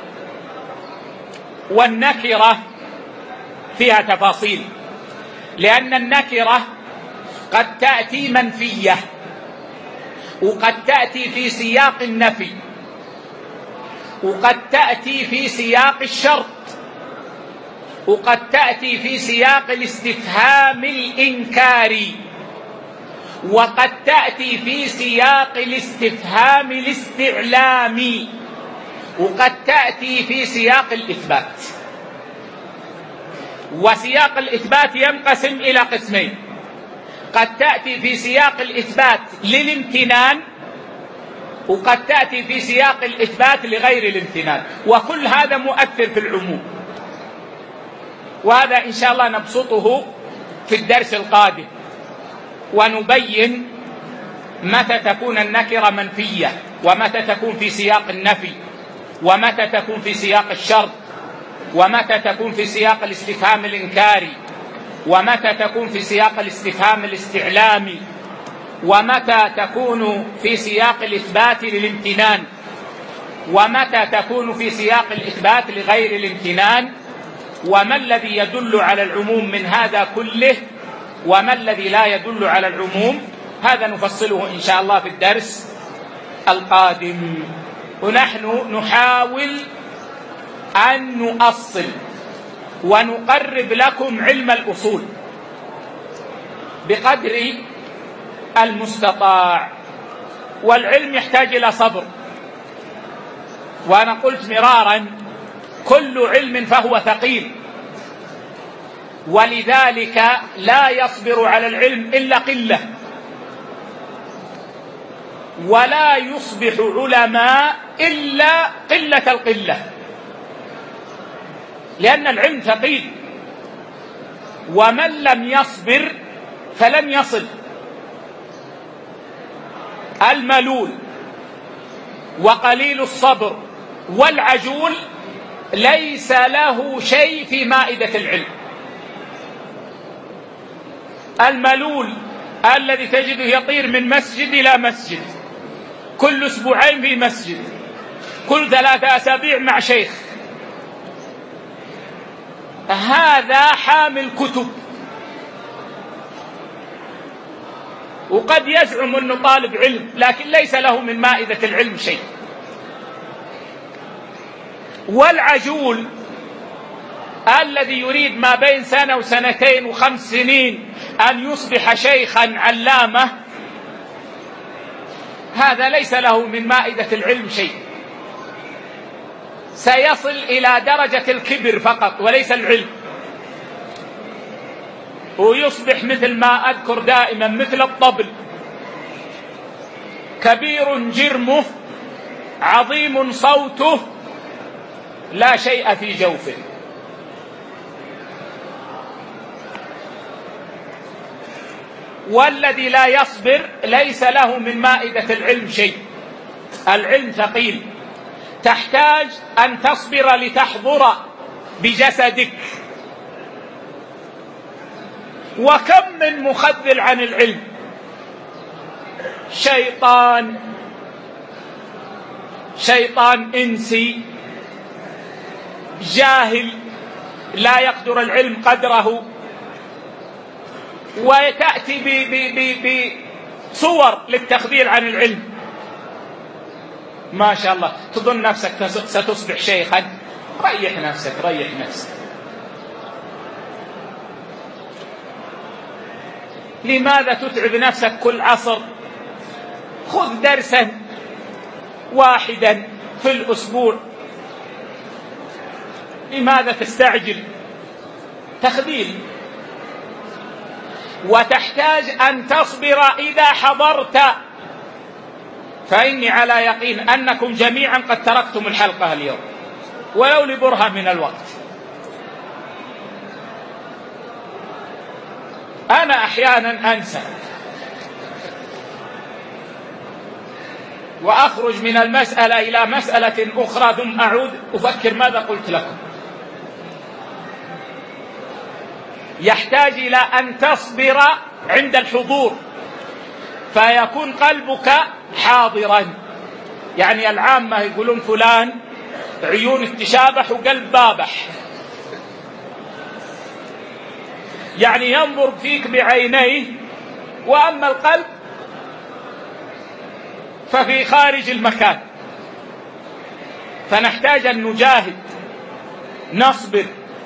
والنكرة فيها تفاصيل، لأن النكرة قد تأتي منفية وقد تأتي في سياق النفي وقد تأتي في سياق الشرط وقد تأتي في سياق الاستفهام الإنكاري وقد تأتي في سياق الاستفهام الاستعلامي وقد تأتي في سياق الإثبات. وسياق الإثبات ينقسم إلى قسمين: قد تأتي في سياق الإثبات للامتنان وقد تأتي في سياق الإثبات لغير الامتنان، وكل هذا مؤثر في العموم، وهذا إن شاء الله نبسطه في الدرس القادم ونبين متى تكون النكرة منفية ومتى تكون في سياق النفي ومتى تكون في سياق الشرط ومتى تكون في سياق الاستفهام الإنكاري ومتى تكون في سياق الاستفهام الاستعلامي ومتى تكون في سياق الإثبات للامتنان ومتى تكون في سياق الإثبات لغير الامتنان، وما الذي يدل على العموم من هذا كله وما الذي لا يدل على العموم. هذا نفصله إن شاء الله في الدرس القادم. ونحن نحاول أن نؤصل ونقرب لكم علم الأصول بقدر المستطاع، والعلم يحتاج إلى صبر. وأنا قلت مرارا: كل علم فهو ثقيل، ولذلك لا يصبر على العلم إلا قلة، ولا يصبح علماء إلا قلة القلة، لأن العلم ثقيل، ومن لم يصبر فلن يصل. الملول وقليل الصبر والعجول ليس له شيء في مائدة العلم. الملول الذي تجده يطير من مسجد إلى مسجد، كل أسبوعين في مسجد، كل 3 أسابيع مع شيخ، هذا حامل كتب، وقد يزعم أنه طالب علم لكن ليس له من مائدة العلم شيء. والعجول الذي يريد ما بين 1 و2 و5 سنين أن يصبح شيخا علامة، هذا ليس له من مائدة العلم شيء، سيصل إلى درجة الكبر فقط وليس العلم، ويصبح مثل ما أذكر دائما مثل الطبل، كبير جرمه عظيم صوته لا شيء في جوفه. والذي لا يصبر ليس له من مائدة العلم شيء. العلم ثقيل، تحتاج أن تصبر لتحضر بجسدك. وكم من مخذل عن العلم، شيطان إنسي جاهل لا يقدر العلم قدره، وتأتي بصور للتخذيل عن العلم. ما شاء الله تظن نفسك ستصبح شيخا، ريح نفسك. لماذا تتعب نفسك كل عصر؟ خذ درسا واحدا في الأسبوع، لماذا تستعجل؟ تخذيل. وتحتاج أن تصبر إذا حضرت، فإني على يقين أنكم جميعا قد تركتم الحلقة اليوم ولو لبرهة من الوقت. أنا أحيانا أنسى وأخرج من المسألة إلى مسألة أخرى ثم أعود أفكر ماذا قلت لكم. يحتاج إلى أن تصبر عند الحضور، فيكون قلبك حاضرا. يعني العامة يقولون فلان عيون تشابح وقلب بابح، يعني ينظر فيك بعينيه، وأما القلب ففي خارج المكان. فنحتاج أن نجاهد، نصبر.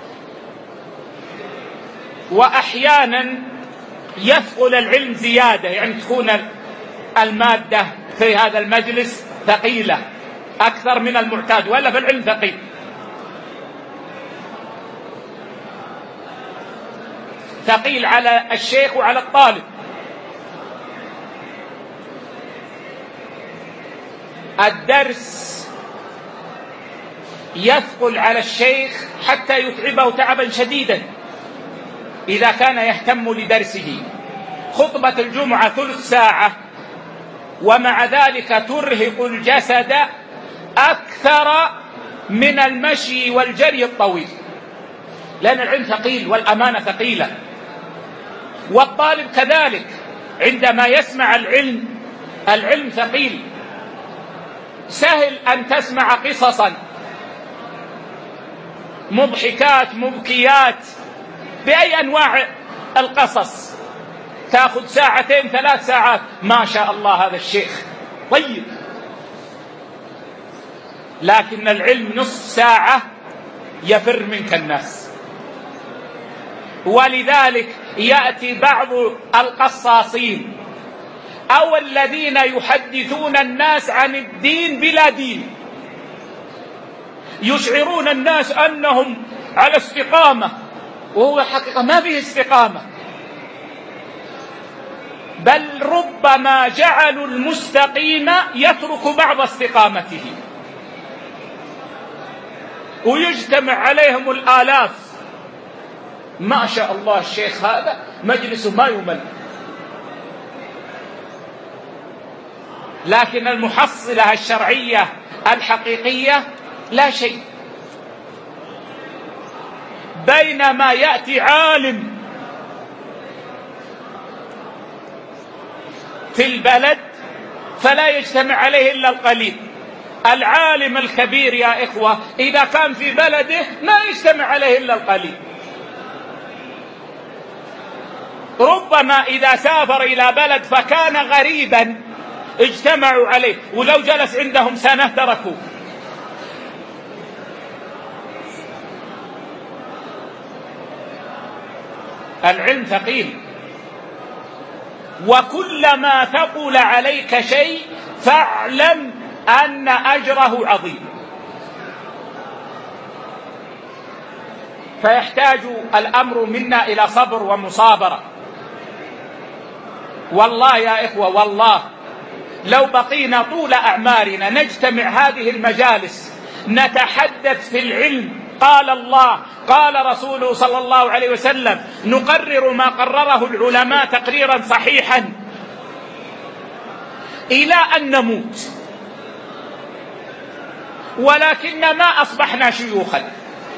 وأحيانا يثقل العلم زيادة، يعني تكون المادة في هذا المجلس ثقيلة أكثر من المعتاد، ولا في العلم ثقيل. ثقيل على الشيخ وعلى الطالب. الدرس يثقل على الشيخ حتى يتعبه تعبا شديدا إذا كان يهتم لدرسه. خطبة الجمعة 3 ساعة، ومع ذلك ترهق الجسد أكثر من المشي والجري الطويل، لأن العلم ثقيل والأمانة ثقيلة. والطالب كذلك عندما يسمع العلم ثقيل. سهل أن تسمع قصصا مضحكات مبكيات بأي أنواع القصص، تأخذ 2 3 ساعات، ما شاء الله هذا الشيخ طيب. لكن العلم نصف ساعة يفر منك الناس. ولذلك يأتي بعض القصاصين أو الذين يحدثون الناس عن الدين بلا دين، يشعرون الناس أنهم على استقامة، وهو حقيقة ما فيه استقامة. بل ربما جعلوا المستقيم يترك بعض استقامته، ويجتمع عليهم الآلاف. ما شاء الله الشيخ هذا مجلسه ما يمل، لكن المحصلة الشرعية الحقيقية لا شيء. بينما يأتي عالم في البلد فلا يجتمع عليه إلا القليل. العالم الكبير يا إخوة إذا كان في بلده ما يجتمع عليه إلا القليل، ربما إذا سافر إلى بلد فكان غريبا اجتمعوا عليه، ولو جلس عندهم سنة تركوه. العلم ثقيل، وكلما ثقل عليك شيء فاعلم أن أجره عظيم. فيحتاج الأمر منا إلى صبر ومصابرة. والله يا إخوة، والله لو بقينا طول أعمارنا نجتمع هذه المجالس نتحدث في العلم، قال الله قال رسوله صلى الله عليه وسلم، نقرر ما قرره العلماء تقريرا صحيحا إلى أن نموت، ولكن ما أصبحنا شيوخا،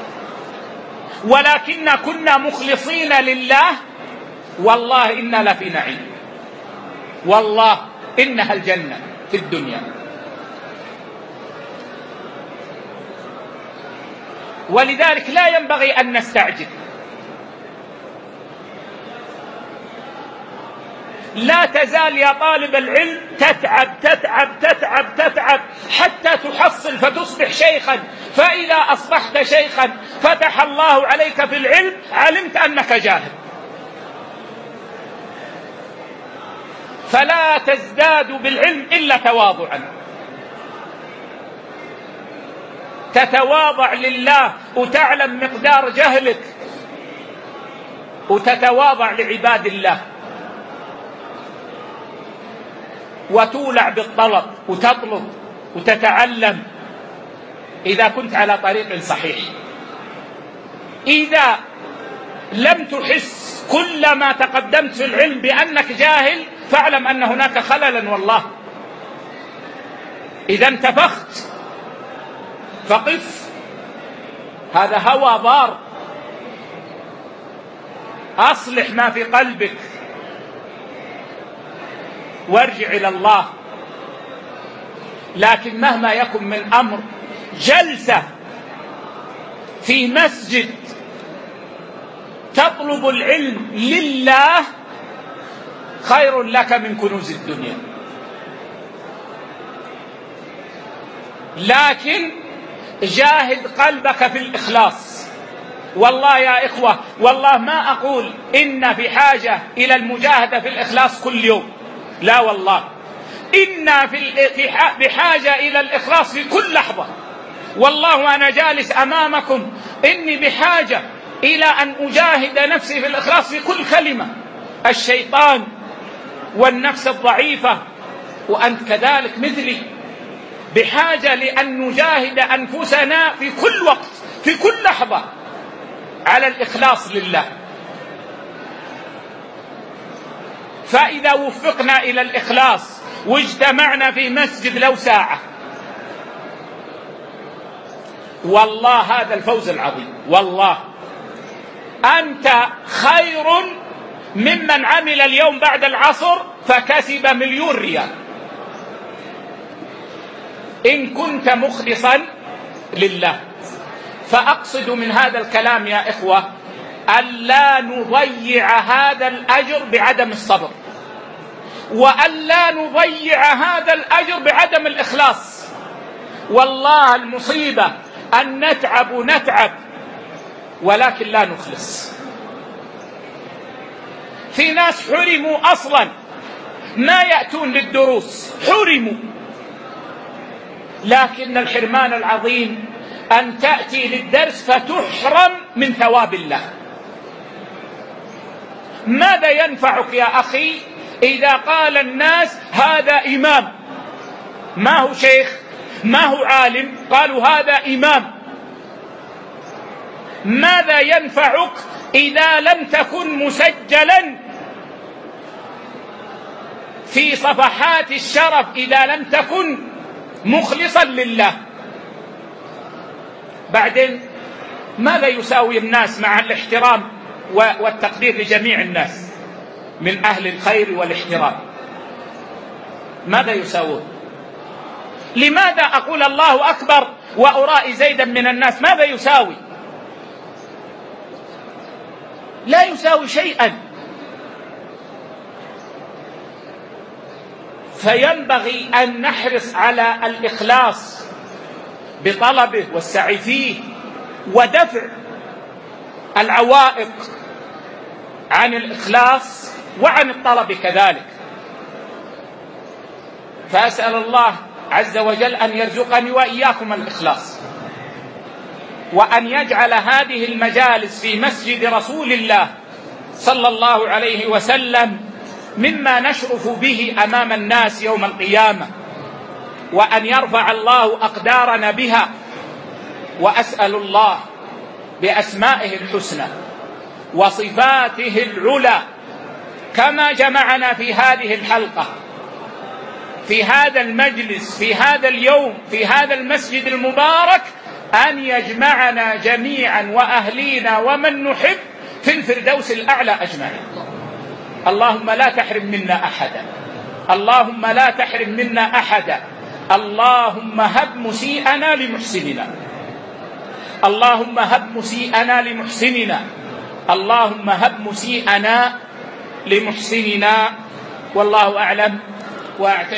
ولكن كنا مخلصين لله، والله إنا لفي نعيم، والله إنها الجنة في الدنيا. ولذلك لا ينبغي أن نستعجل، لا تزال يا طالب العلم تتعب تتعب تتعب تتعب حتى تحصل فتصبح شيخا، فإذا أصبحت شيخا فتح الله عليك في العلم علمت أنك جاهل. فلا تزداد بالعلم إلا تواضعا، تتواضع لله وتعلم مقدار جهلك وتتواضع لعباد الله، وتولع بالطلب وتطلب وتتعلم إذا كنت على طريق صحيح. إذا لم تحس كلما تقدمت في العلم بأنك جاهل فاعلم أن هناك خللا، والله إذا انتفخت فقف، هذا هوى ضار. أصلح ما في قلبك وارجع إلى الله. لكن مهما يكن من أمر، جلسة في مسجد تطلب العلم لله خير لك من كنوز الدنيا. لكن جاهد قلبك في الإخلاص. والله يا إخوة، والله ما أقول إن في حاجة إلى المجاهدة في الإخلاص كل يوم، لا والله، إنا بحاجة إلى الإخلاص في كل لحظة. والله وأنا جالس أمامكم إني بحاجة إلى أن أجاهد نفسي في الإخلاص في كل كلمة. الشيطان والنفس الضعيفة وأنت كذلك مثلي بحاجة لأن نجاهد أنفسنا في كل وقت في كل لحظة على الإخلاص لله. فإذا وفقنا إلى الإخلاص واجتمعنا في مسجد لو ساعة، والله هذا الفوز العظيم. والله أنت خير ممن عمل اليوم بعد العصر فكسب 1,000,000 ريال إن كنت مخلصا لله. فأقصد من هذا الكلام يا إخوة ألا نضيع هذا الأجر بعدم الصبر، وألا نضيع هذا الأجر بعدم الإخلاص. والله المصيبة أن نتعب ولكن لا نخلص. في ناس حرموا أصلا ما يأتون للدروس، حرموا. لكن الحرمان العظيم أن تأتي للدرس فتحرم من ثواب الله. ماذا ينفعك يا أخي إذا قال الناس هذا إمام، ما هو شيخ ما هو عالم، قالوا هذا إمام، ماذا ينفعك إذا لم تكن مسجلا في صفحات الشرف، إذا لم تكن مخلصا لله؟ بعدين ماذا يساوي الناس مع الاحترام والتقدير لجميع الناس من أهل الخير والاحترام؟ ماذا يساوون؟ لماذا أقول الله أكبر وأرائي زيدا من الناس؟ ماذا يساوي؟ لا يساوي شيئا. فينبغي أن نحرص على الإخلاص بطلبه والسعي فيه ودفع العوائق عن الإخلاص وعن الطلب كذلك. فأسأل الله عز وجل أن يرزقني وإياكم الإخلاص، وأن يجعل هذه المجالس في مسجد رسول الله صلى الله عليه وسلم مما نشرف به أمام الناس يوم القيامة، وأن يرفع الله أقدارنا بها. وأسأل الله بأسمائه الحسنى وصفاته العلى كما جمعنا في هذه الحلقة، في هذا المجلس، في هذا اليوم، في هذا المسجد المبارك، أن يجمعنا جميعا وأهلينا ومن نحب في الفردوس الأعلى أجمعين. اللهم لا تحرم منا أحدا، اللهم لا تحرم منا أحدا. اللهم هب مسيئنا لمحسننا، اللهم هب مسيئنا لمحسننا، اللهم هب مسيئنا لمحسننا. والله أعلم وأعتقد